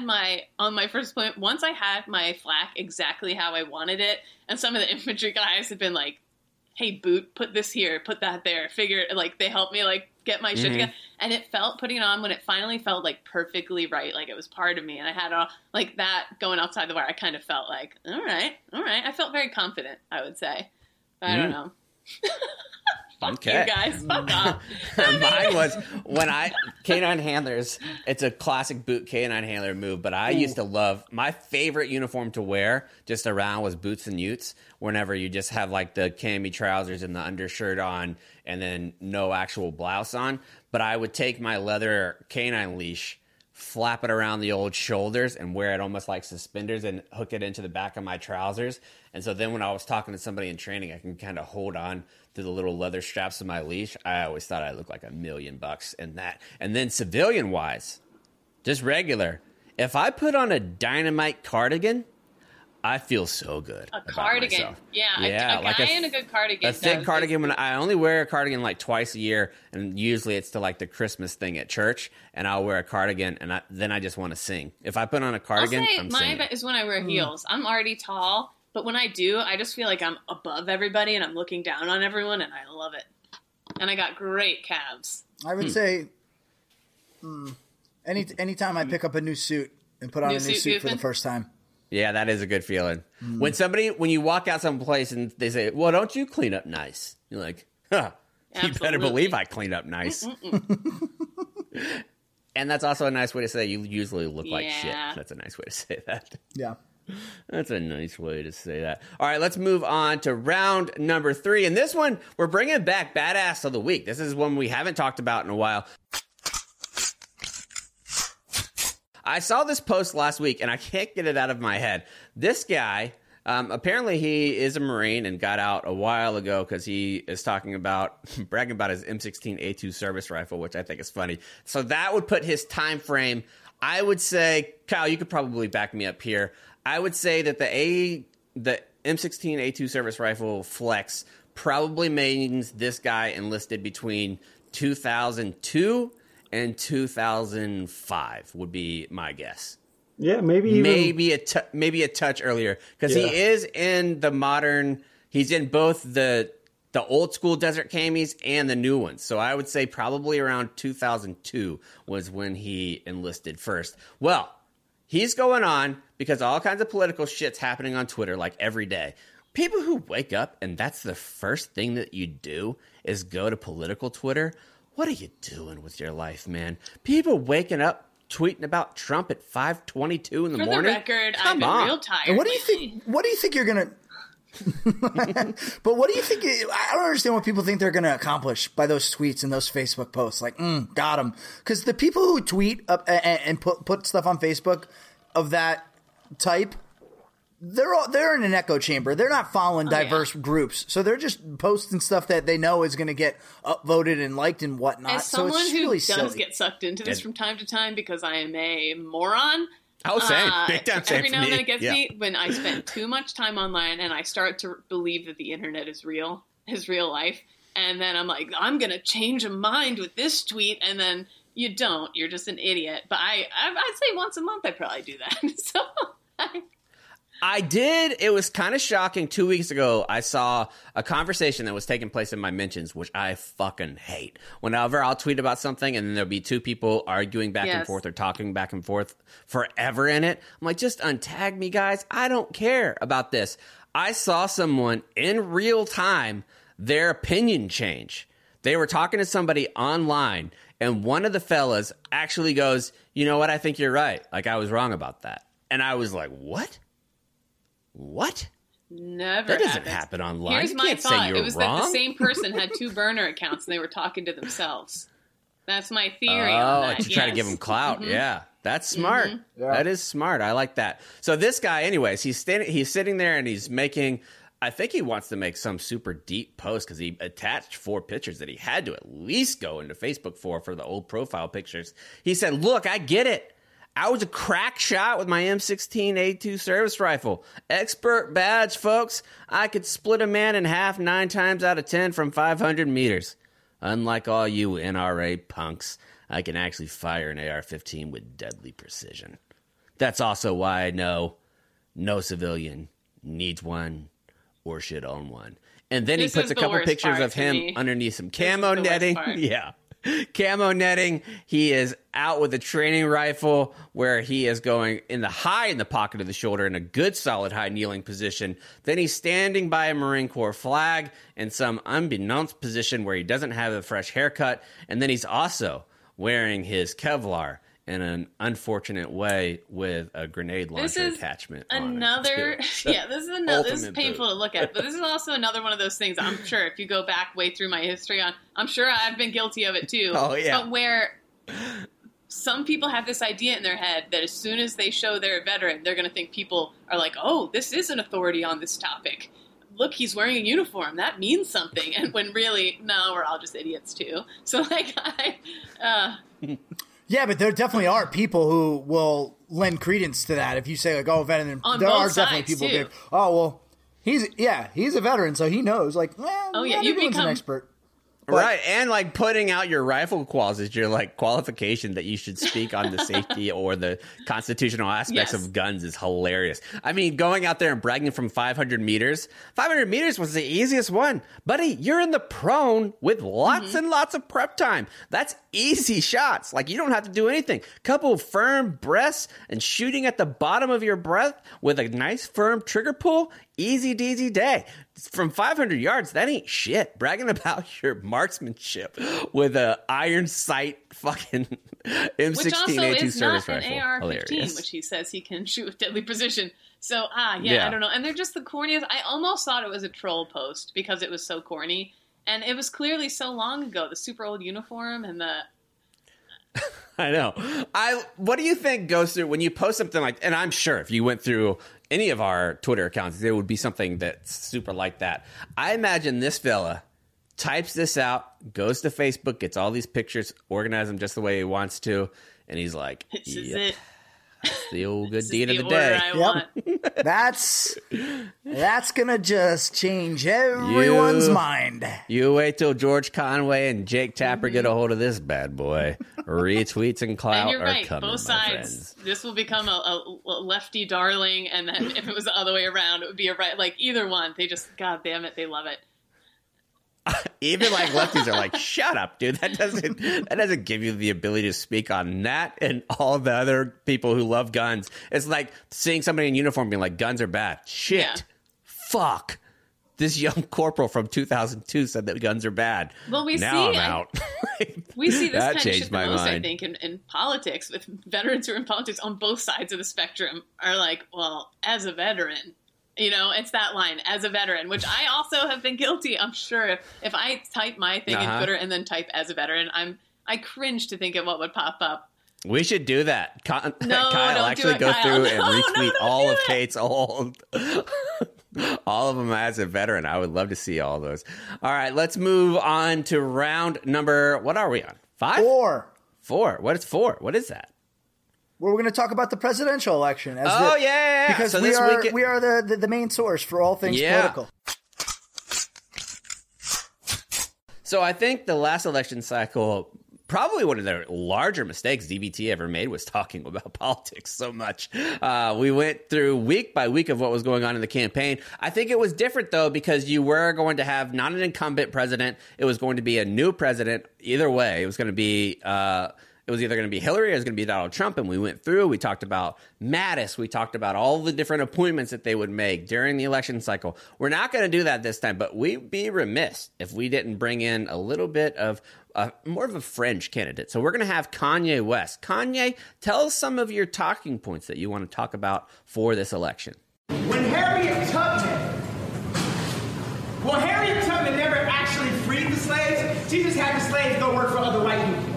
my flak exactly how I wanted it, and some of the infantry guys had been like, hey, boot, put this here, put that there, like, they helped me, like, get my shit together, and it felt, putting it on when it finally felt, like, perfectly right, like, it was part of me, and I had all, like, that going outside the wire, I kind of felt like, all right, I felt very confident, I would say, but I don't know. Fuck Okay. you guys. Fuck off. Mine was when canine handlers. It's a classic boot canine handler move, but I used to love, my favorite uniform to wear just around was boots and utes. Whenever you just have like the cami trousers and the undershirt on, and then no actual blouse on. But I would take my leather canine leash, flap it around the old shoulders, and wear it almost like suspenders and hook it into the back of my trousers. And so then when I was talking to somebody in training, I can kind of hold on to the little leather straps of my leash. I always thought I looked like $1,000,000 in that. And then civilian wise, just regular, if I put on a dynamite cardigan, I feel so good. A cardigan. Myself. Yeah, a like guy in a good cardigan. A thick cardigan. When I only wear a cardigan like twice a year, and usually it's to like the Christmas thing at church, and I'll wear a cardigan, and then I just want to sing. If I put on a cardigan, I'll say I'm mine singing. is when I wear heels. I'm already tall, but when I do, I just feel like I'm above everybody and I'm looking down on everyone, and I love it. And I got great calves. I would say anytime I pick up a new suit and put on a new suit for the first time. Yeah, that is a good feeling. When you walk out someplace and they say, well, don't you clean up nice? You're like, huh, you better believe I clean up nice. And that's also a nice way to say you usually look like shit. That's a nice way to say that. Yeah. That's a nice way to say that. All right, let's move on to round number 3. And this one, we're bringing back Badass of the Week. This is one we haven't talked about in a while. I saw this post last week, and I can't get it out of my head. This guy, apparently he is a Marine and got out a while ago because he is bragging about his M16A2 service rifle, which I think is funny. So that would put his time frame, I would say, Kyle, you could probably back me up here. I would say that the M16A2 service rifle flex probably means this guy enlisted between 2002 and 2005 would be my guess. Yeah, maybe a touch earlier because he is in the modern. He's in both the old school Desert Camis and the new ones. So I would say probably around 2002 was when he enlisted first. Well, he's going on because all kinds of political shit's happening on Twitter like every day. People who wake up and that's the first thing that you do is go to political Twitter. What are you doing with your life, man? People waking up tweeting about Trump at 5:22 in the morning. For the record, I've been real tired. And what do you think you're gonna? But what do you think? I don't understand what people think they're gonna accomplish by those tweets and those Facebook posts. Like, got them. Because the people who tweet up and put stuff on Facebook of that type, they're in an echo chamber. They're not following diverse groups, so they're just posting stuff that they know is going to get upvoted and liked and whatnot. As someone so it's who really does silly. get sucked into this from time to time because I am a moron. Oh, same. Big time same Every for now and me. then it gets Yeah. me when I spend too much time online and I start to believe that the internet is real life. And then I'm like, I'm going to change a mind with this tweet. And then you don't. You're just an idiot. But I'd say once a month I probably do that. So I did. It was kind of shocking. 2 weeks ago, I saw a conversation that was taking place in my mentions, which I fucking hate. Whenever I'll tweet about something and then there'll be two people arguing back and forth or talking back and forth forever in it, I'm like, just untag me, guys. I don't care about this. I saw someone in real time, their opinion change. They were talking to somebody online, and one of the fellas actually goes, you know what? I think you're right. Like, I was wrong about that. And I was like, what? What? never That doesn't happens. happen online. Here's You my can't say thought. you're It was wrong. that the same person had two burner accounts and they were talking to themselves. That's my theory on that. To try to give him clout. Mhm. Yeah. That's smart. Yeah. That is smart. I like that. So this guy, anyways, he's sitting there and he's making, I think he wants to make some super deep post because he attached 4 pictures that he had to at least go into Facebook for the old profile pictures. He said, look, I get it. I was a crack shot with my M16A2 service rifle. Expert badge, folks. I could split a man in half 9 times out of 10 from 500 meters. Unlike all you NRA punks, I can actually fire an AR-15 with deadly precision. That's also why I know no civilian needs one or should own one. And then This he puts is a the couple worst pictures part of to him me. underneath some This is camo the worst netting. part. Yeah. camo netting. He is out with a training rifle where he is going in the pocket of the shoulder in a good solid high kneeling position. Then he's standing by a Marine Corps flag in some unbeknownst position where he doesn't have a fresh haircut. And then he's also wearing his Kevlar in an unfortunate way with a grenade launcher attachment. This is painful to look at, but this is also another one of those things I'm sure if you go back way through my history I'm sure I've been guilty of it too. Oh, yeah. But where some people have this idea in their head that as soon as they show they're a veteran, they're going to think people are like, oh, this is an authority on this topic. Look, he's wearing a uniform. That means something. And when really, no, we're all just idiots too. So like, Yeah, but there definitely are people who will lend credence to that. If you say like, "Oh, veteran," there are definitely people who think, "Oh, well, he's a veteran, so he knows." Like, you become an expert. But, right, and like putting out your rifle quals is your like qualification that you should speak on the safety or the constitutional aspects of guns is hilarious. I mean, going out there and bragging from 500 meters. 500 meters was the easiest one. Buddy, you're in the prone with lots and lots of prep time. That's easy shots. Like, you don't have to do anything. Couple of firm breaths and shooting at the bottom of your breath with a nice firm trigger pull. Easy deasy day. From 500 yards, that ain't shit. Bragging about your marksmanship with a iron sight fucking M16A2 service rifle. An AR-15, which he says he can shoot with deadly precision. So, I don't know. And they're just the corniest. I almost thought it was a troll post because it was so corny. And it was clearly so long ago. The super old uniform and the... I know. What do you think goes through when you post something like, and I'm sure if you went through any of our Twitter accounts, there would be something that's super like that. I imagine this fella types this out, goes to Facebook, gets all these pictures, organizes them just the way he wants to, and he's like, this is it. That's the old good deed of the day. Yep. That's gonna just change everyone's mind. You wait till George Conway and Jake Tapper get a hold of this bad boy. Retweets and clout and you're right. are coming, both my sides. friends. This will become a lefty darling, and then if it was the other way around, it would be a right. Like either one, they just, God damn it, they love it. Even like lefties are like, shut up, dude. That doesn't give you the ability to speak on that and all the other people who love guns. It's like seeing somebody in uniform being like, guns are bad. Shit. Yeah. Fuck. This young corporal from 2002 said that guns are bad. Well, I'm out. We see this kind of changed shit the my most, mind. I think, in politics, with veterans who are in politics on both sides of the spectrum are like, well, as a veteran, you know, it's that line, as a veteran, which I also have been guilty. I'm sure if I type my thing in Twitter and then type as a veteran, I cringe to think of what would pop up. We should do that. Kyle don't actually do it, go Kyle. through and No, retweet don't all do of it. Kate's old... all of them as a veteran. I would love to see all those. All right, let's move on to round number... What are we on? 5? 4. What is 4? What is that? Well, we're going to talk about the presidential election. Because so we are the main source for all things political. So I think the last election cycle, probably one of the larger mistakes DBT ever made was talking about politics so much. We went through week by week of what was going on in the campaign. I think it was different, though, because you were going to have not an incumbent president. It was going to be a new president. Either way, it was going to be... it was either going to be Hillary or it was going to be Donald Trump, and we went through. We talked about Mattis. We talked about all the different appointments that they would make during the election cycle. We're not going to do that this time, but we'd be remiss if we didn't bring in a little bit of more of a fringe candidate. So we're going to have Kanye West. Kanye, tell us some of your talking points that you want to talk about for this election. When Harriet Tubman never actually freed the slaves. She just had the slaves go work for other white people.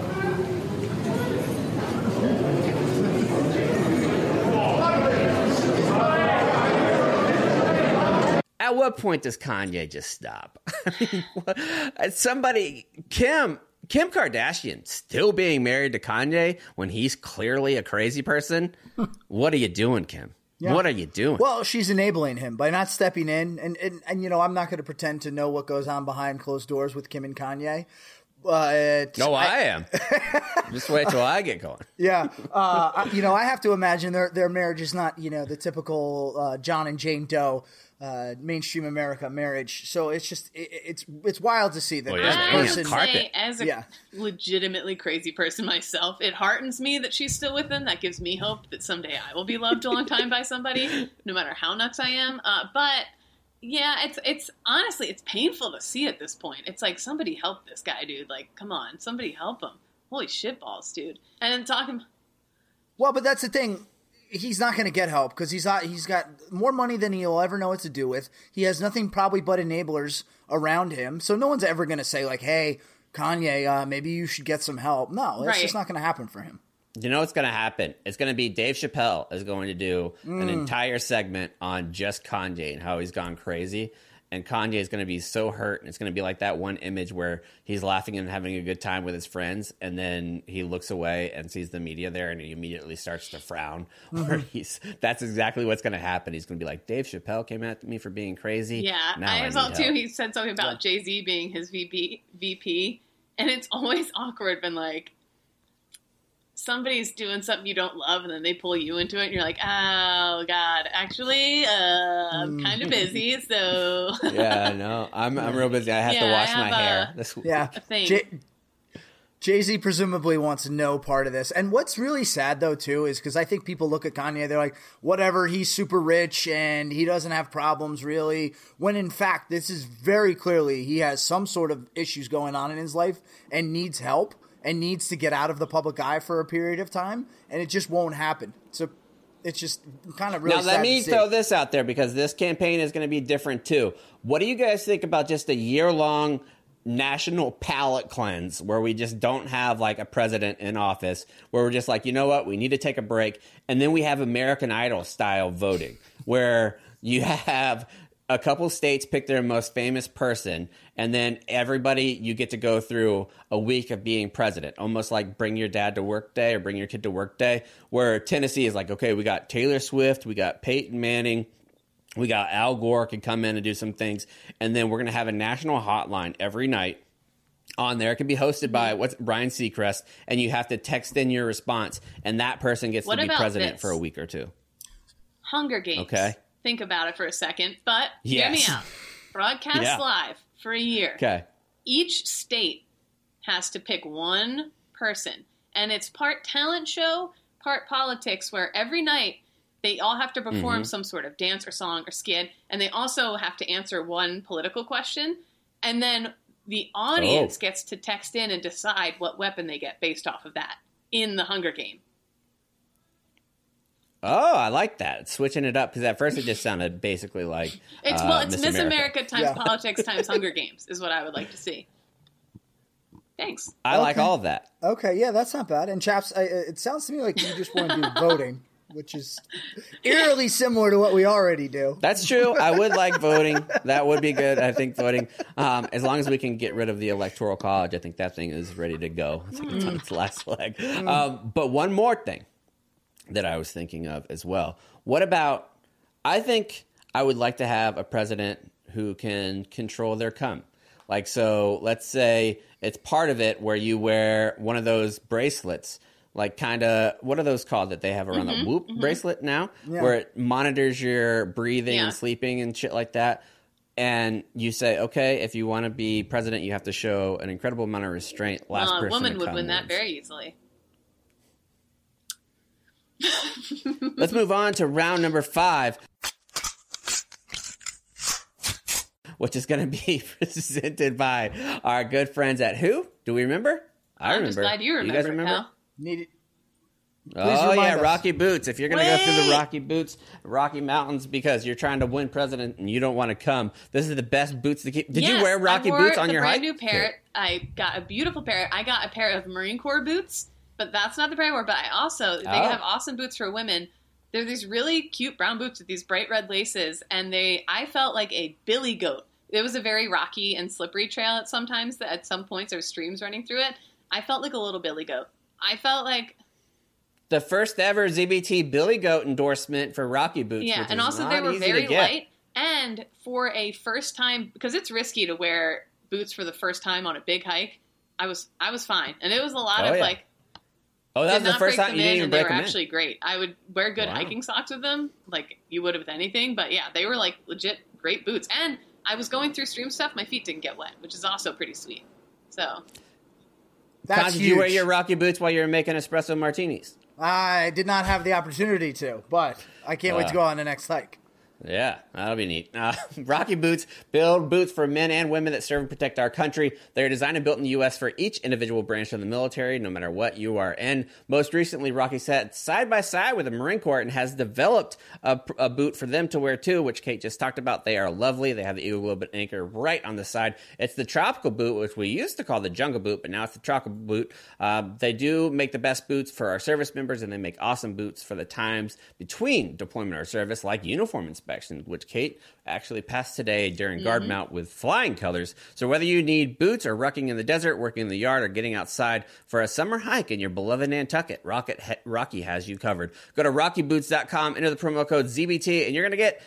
At what point does Kanye just stop? I mean, Kim Kardashian still being married to Kanye when he's clearly a crazy person? What are you doing, Kim? Yeah. What are you doing? Well, she's enabling him by not stepping in. And you know, I'm not going to pretend to know what goes on behind closed doors with Kim and Kanye. No, I am. Just wait till I get going. Yeah. I have to imagine their marriage is not, the typical John and Jane Doe mainstream America marriage. So it's just it's wild to see that. Well, yeah, I would say, as a legitimately crazy person myself, it heartens me that she's still with him. That gives me hope that someday I will be loved a long time by somebody, no matter how nuts I am. But yeah, it's honestly, it's painful to see at this point. It's like, somebody help this guy, dude. Like, come on, somebody help him. Holy shit balls, dude. And then talking. Well, but that's the thing. He's not going to get help because he's got more money than he'll ever know what to do with. He has nothing probably but enablers around him. So no one's ever going to say like, hey, Kanye, maybe you should get some help. No, that's just not going to happen for him. You know what's going to happen? It's going to be Dave Chappelle is going to do an entire segment on just Kanye and how he's gone crazy. And Kanye is going to be so hurt. And it's going to be like that one image where he's laughing and having a good time with his friends. And then he looks away and sees the media there and he immediately starts to frown. That's exactly what's going to happen. He's going to be like, Dave Chappelle came at me for being crazy. Yeah, I saw too. He said something about Jay-Z being his VP. And it's always awkward when like, somebody's doing something you don't love and then they pull you into it and you're like, oh God, actually, I'm kind of busy, so. Yeah, no, I'm real busy. I have to wash my hair this week. Yeah, Jay-Z presumably wants no part of this. And what's really sad though too is because I think people look at Kanye, they're like, whatever, he's super rich and he doesn't have problems really. When in fact, this is very clearly, he has some sort of issues going on in his life and needs help. And needs to get out of the public eye for a period of time, and it just won't happen. So it's just kind of really sad. Now, let me throw this out there because this campaign is going to be different too. What do you guys think about just a year-long national palate cleanse where we just don't have like a president in office, where we're just like, you know what, we need to take a break, and then we have American Idol style voting where you have a couple states pick their most famous person, and then everybody, you get to go through a week of being president, almost like Bring Your Dad to Work Day or Bring Your Kid to Work Day, where Tennessee is like, okay, we got Taylor Swift, we got Peyton Manning, we got Al Gore can come in and do some things, and then we're going to have a national hotline every night on there. It can be hosted by Ryan Seacrest, and you have to text in your response, and that person gets to be president for a week or two. Hunger Games. Okay. Think about it for a second, but hear me out. Broadcast live for a year. Okay. Each state has to pick one person, and it's part talent show, part politics, where every night they all have to perform some sort of dance or song or skit, and they also have to answer one political question, and then the audience gets to text in and decide what weapon they get based off of that in the Hunger Game. Oh, I like that. Switching it up, because at first it just sounded basically like it's Miss America times politics times Hunger Games is what I would like to see. Thanks. I like all of that. Okay, yeah, that's not bad. And Chaps, it sounds to me like you just want to do voting, which is eerily similar to what we already do. That's true. I would like voting. That would be good. I think voting, as long as we can get rid of the Electoral College, I think that thing is ready to go. It's like it's on its last leg. But one more thing that I was thinking of as well. What about, I think I would like to have a president who can control their cum. Like, so let's say it's part of it where you wear one of those bracelets, like kind of, what are those called that they have around the Whoop bracelet now, where it monitors your breathing and sleeping and shit like that. And you say, okay, if you want to be president, you have to show an incredible amount of restraint. A woman would win that very easily. Let's move on to round number 5, which is going to be presented by our good friends at who? Do we remember? I remember. I'm just glad you remember. You guys remember? Oh, yeah, Rocky Boots. If you're going to go through the Rocky Boots, Rocky Mountains, because you're trying to win president and you don't want to come, this is the best boots to keep. Did you wear Rocky Boots on your hike? I wore the brand new pair. I got a beautiful pair. I got a pair of Marine Corps boots. But that's not the pair I wore. But I also, they have awesome boots for women. They're these really cute brown boots with these bright red laces. And I felt like a billy goat. It was a very rocky and slippery trail at some points there were streams running through it. I felt like a little billy goat. I felt like the first ever ZBT billy goat endorsement for Rocky Boots. Yeah, and also they were very light. And for a first time, because it's risky to wear boots for the first time on a big hike, I was fine, and it was a lot of like. Oh, that was the first time you didn't even break them in. They were actually great. I would wear good hiking socks with them, like you would with anything. But yeah, they were like legit great boots. And I was going through stream stuff. My feet didn't get wet, which is also pretty sweet. So. Did you wear your Rocky boots while you were making espresso martinis? I did not have the opportunity to, but I can't wait to go on the next hike. Yeah, that'll be neat. Rocky Boots build boots for men and women that serve and protect our country. They're designed and built in the U.S. for each individual branch of the military, no matter what you are in. Most recently, Rocky sat side by side with the Marine Corps and has developed a boot for them to wear too, which Kate just talked about. They are lovely. They have the Eagle Globe anchor right on the side. It's the tropical boot, which we used to call the jungle boot, but now it's the tropical boot. They do make the best boots for our service members, and they make awesome boots for the times between deployment or service, like uniform inspection, which Kate actually passed today during guard mount with flying colors. So whether you need boots or rucking in the desert, working in the yard, or getting outside for a summer hike in your beloved Nantucket, Rocky has you covered. Go to rockyboots.com, enter the promo code ZBT, and you're going to get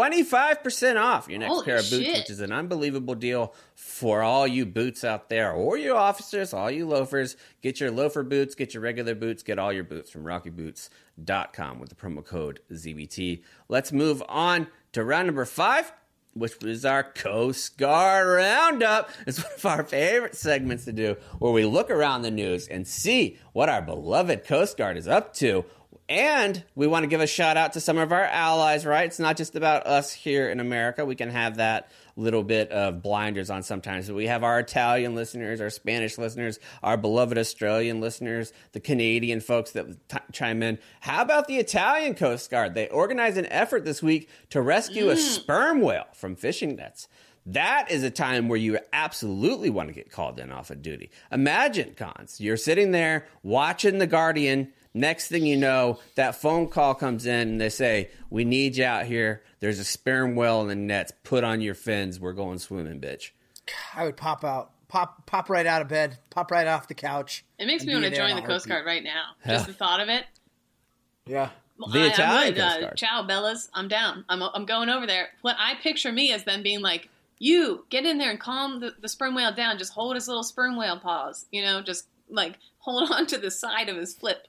25% off your next pair of boots, which is an unbelievable deal for all you boots out there, or you officers, all you loafers. Get your loafer boots, get your regular boots, get all your boots from rockyboots.com with the promo code ZBT. Let's move on to round number 5, which was our Coast Guard Roundup. It's one of our favorite segments to do, where we look around the news and see what our beloved Coast Guard is up to. And we want to give a shout out to some of our allies, right? It's not just about us here in America. We can have that little bit of blinders on sometimes. We have our Italian listeners, our Spanish listeners, our beloved Australian listeners, the Canadian folks that chime in. How about the Italian Coast Guard? They organized an effort this week to rescue a sperm whale from fishing nets. That is a time where you absolutely want to get called in off of duty. Imagine, Cons, you're sitting there watching The Guardian. Next thing you know, that phone call comes in and they say, "We need you out here. There's a sperm whale in the nets. Put on your fins. We're going swimming, bitch." I would pop right out of bed, pop right off the couch. It makes me want to join the Coast Guard right now. Just the thought of it. Yeah. The Italian Coast Guard. Ciao, Bellas. I'm down. I'm going over there. What I picture me as them being like, you get in there and calm the sperm whale down. Just hold his little sperm whale paws. Just like hold on to the side of his flip.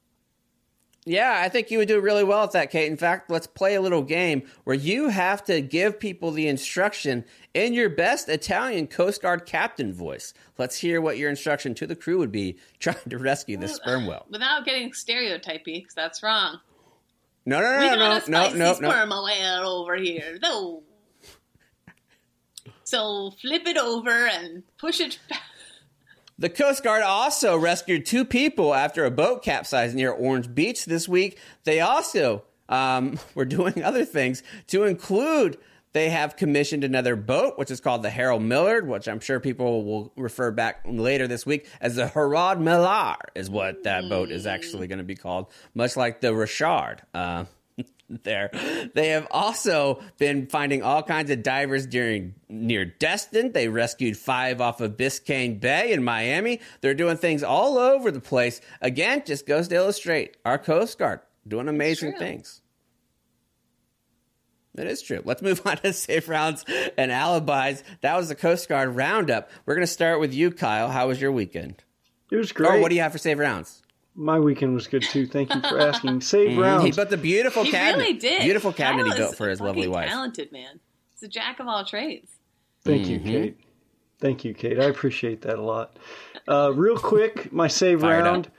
Yeah, I think you would do really well at that, Kate. In fact, let's play a little game where you have to give people the instruction in your best Italian Coast Guard captain voice. Let's hear what your instruction to the crew would be trying to rescue this sperm whale. Without getting stereotypy, because that's wrong. No. Sperm whale over here, though. So flip it over and push it back. The Coast Guard also rescued 2 people after a boat capsized near Orange Beach this week. They also were doing other things to include, they have commissioned another boat, which is called the Harold Millard, which I'm sure people will refer back later this week as the Harald Millar is what that boat is actually going to be called, much like the Richard. There. They have also been finding all kinds of divers near Destin. They rescued 5 off of Biscayne Bay in Miami. They're doing things all over the place. Again, just goes to illustrate our Coast Guard doing amazing things. It is true. Let's move on to safe rounds and alibis. That was the Coast Guard Roundup. We're going to start with you, Kyle. How was your weekend? It was great. Oh, what do you have for safe rounds? My weekend was good, too. Thank you for asking. Save rounds. He built the beautiful cabinet. He really did. Beautiful cabinet Kyle he built for his lovely wife. Talented, man. He's a jack of all trades. Thank you, Kate. Thank you, Kate. I appreciate that a lot. Real quick, my save round.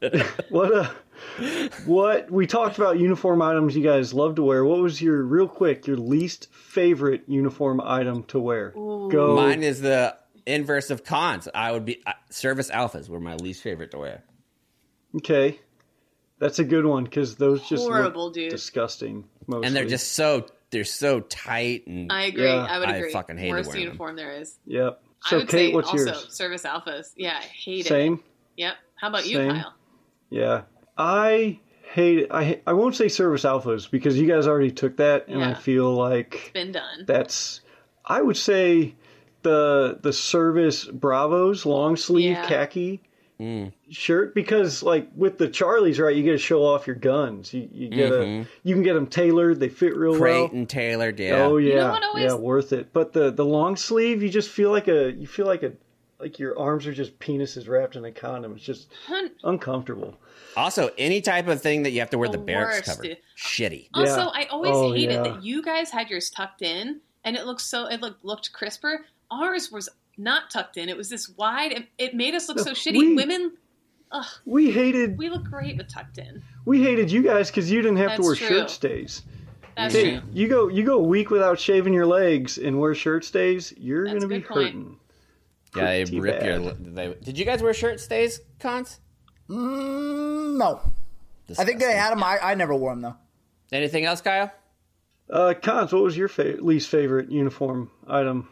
What we talked about uniform items you guys love to wear. What was your least favorite uniform item to wear? Ooh. Go. Mine is the inverse of Cons. I would be service alphas were my least favorite to wear. Okay, that's a good one because those just horrible, look dude. Disgusting. Mostly. And they're just so tight. And I agree. Yeah. I would agree. I fucking hate Worst wearing uniform there is. Yep. I So would Kate, say what's also yours? service alphas. Yeah, I hate it. Same. Yep. How about you, Same. Kyle? Yeah, I hate it. I won't say service alphas because you guys already took that, and I feel like it's been done. I would say the service Bravos long sleeve khaki shirt, because like with the Charlies, right, you get to show off your guns. You get you can get them tailored. They fit real well. And tailored, yeah. Oh yeah, You know what always... yeah, worth it. But the long sleeve, you just feel like a like your arms are just penises wrapped in a condom. It's just uncomfortable. Also, any type of thing that you have to wear the barracks worst, cover, dude. shitty. Also, Yeah. I always hated yeah. that you guys had yours tucked in, and it looked crisper. Ours was not tucked in. It was this wide. It made us look so shitty. Women, we look great with tucked in. We hated you guys because you didn't have to That's wear true. shirt stays. That's Hey, true. you go a week without shaving your legs and wear shirt stays, you're That's gonna a be good point. hurting. Yeah, they Pretty rip bad. your. Did you guys wear shirt stays, Cons? No. I think they Disgusting. had them. I never wore them, though. Anything else, Kyle? Cons, what was your least favorite uniform item?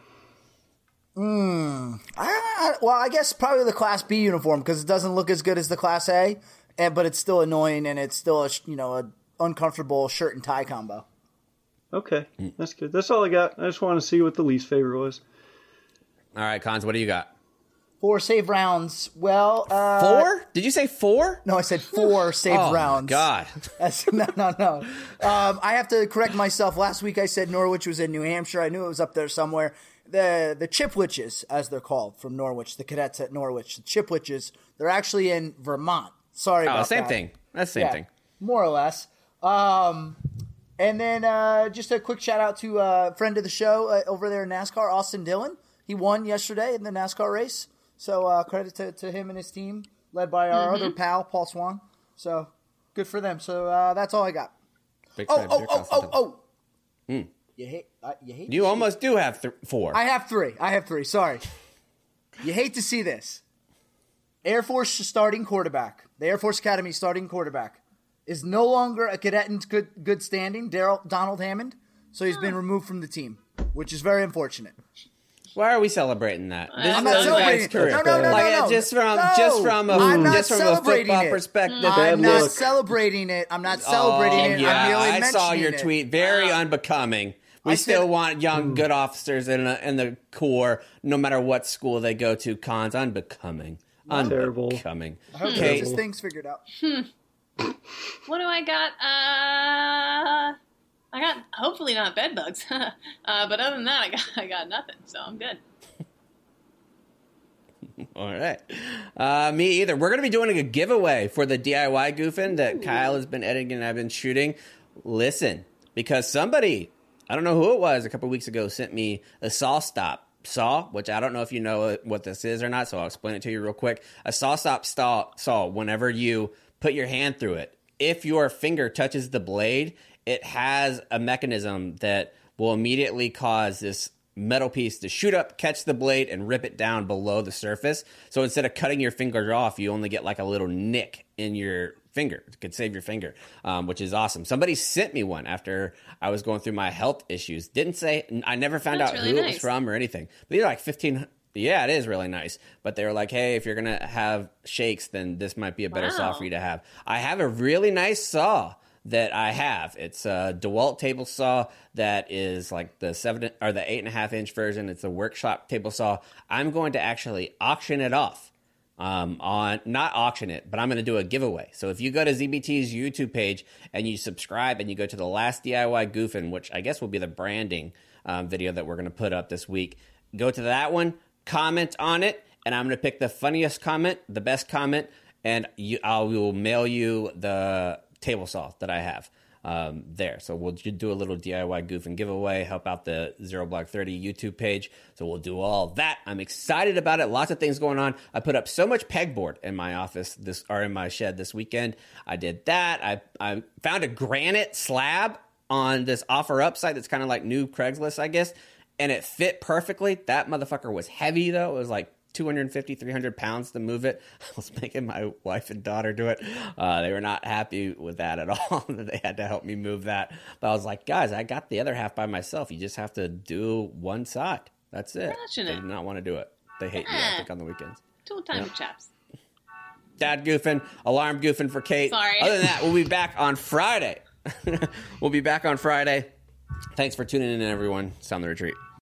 I guess probably the Class B uniform because it doesn't look as good as the Class A, but it's still annoying and it's still a uncomfortable shirt and tie combo. Okay, that's good. That's all I got. I just want to see what the least favorite was. All right, Cons, what do you got? 4 save rounds. Well, 4? Did you say 4? No, I said 4 save rounds. God. No. I have to correct myself. Last week I said Norwich was in New Hampshire. I knew it was up there somewhere. The Chipwiches, as they're called, from Norwich, the cadets at Norwich, the Chipwiches, they're actually in Vermont. Sorry about that. Same thing. That's the same thing. More or less. And then just a quick shout out to a friend of the show over there in NASCAR, Austin Dillon. He won yesterday in the NASCAR race. So credit to him and his team, led by our other pal, Paul Swan. So good for them. So that's all I got. Big fan of your Cons. You hate You almost do have 4. I have 3. Sorry. You hate to see this. Air Force starting quarterback, the Air Force Academy starting quarterback, is no longer a cadet in good standing, Donald Hammond. So he's been removed from the team, which is very unfortunate. Why are we celebrating that? I'm not celebrating it. No. Just from I'm not a celebrating football it. perspective. I'm not look. celebrating it. I'm not celebrating it. Yeah, I'm merely I saw mentioning your it. tweet. Very unbecoming. We still want young, good officers in the Corps, no matter what school they go to. Cons, unbecoming. Terrible. Unbecoming. I hope Okay. this thing's figured out. What do I got? I got hopefully not bed bugs, but other than that, I got nothing. So I'm good. All right. Me either. We're going to be doing a giveaway for the DIY goofing that Kyle has been editing and I've been shooting. Listen, because somebody, I don't know who it was, a couple weeks ago sent me a saw stop saw, which I don't know if you know what this is or not, so I'll explain it to you real quick. A saw stop saw, whenever you put your hand through it, if your finger touches the blade, it has a mechanism that will immediately cause this metal piece to shoot up, catch the blade, and rip it down below the surface. So instead of cutting your finger off, you only get like a little nick in your finger. It could save your finger, which is awesome. Somebody sent me one after I was going through my health issues. Didn't say, I never found out really who it nice. was from or anything. But these are like 15. Yeah, it is really nice. But they were like, hey, if you're going to have shakes, then this might be a better saw for you to have. I have a really nice saw that I have. It's a DeWalt table saw that is like the 8.5 inch version. It's a workshop table saw. I'm going to actually auction it off. Not auction it, but I'm going to do a giveaway. So if you go to ZBT's YouTube page and you subscribe and you go to the last DIY Goofin', which I guess will be the branding video that we're going to put up this week, go to that one, comment on it, and I'm going to pick the funniest comment, the best comment, and I will mail you the table saw that I have there. So we'll do a little DIY Goofin' giveaway, help out the Zero Block 30 YouTube page. So we'll do all that. I'm excited about it. Lots of things going on. I put up so much pegboard in my office in my shed this weekend. I did that. I found a granite slab on this OfferUp site that's kind of like new Craigslist, I guess, and it fit perfectly. That motherfucker was heavy though. It was like 250, 300 pounds to move it. I was making my wife and daughter do it. They were not happy with that at all. They had to help me move that. But I was like, guys, I got the other half by myself. You just have to do one side. That's it. They did not want to do it. They hate me, I think, on the weekends. Tool time, chaps. Dad goofing, alarm goofing for Kate. Sorry. Other than that, we'll be back on Friday. Thanks for tuning in, everyone. Sound the retreat.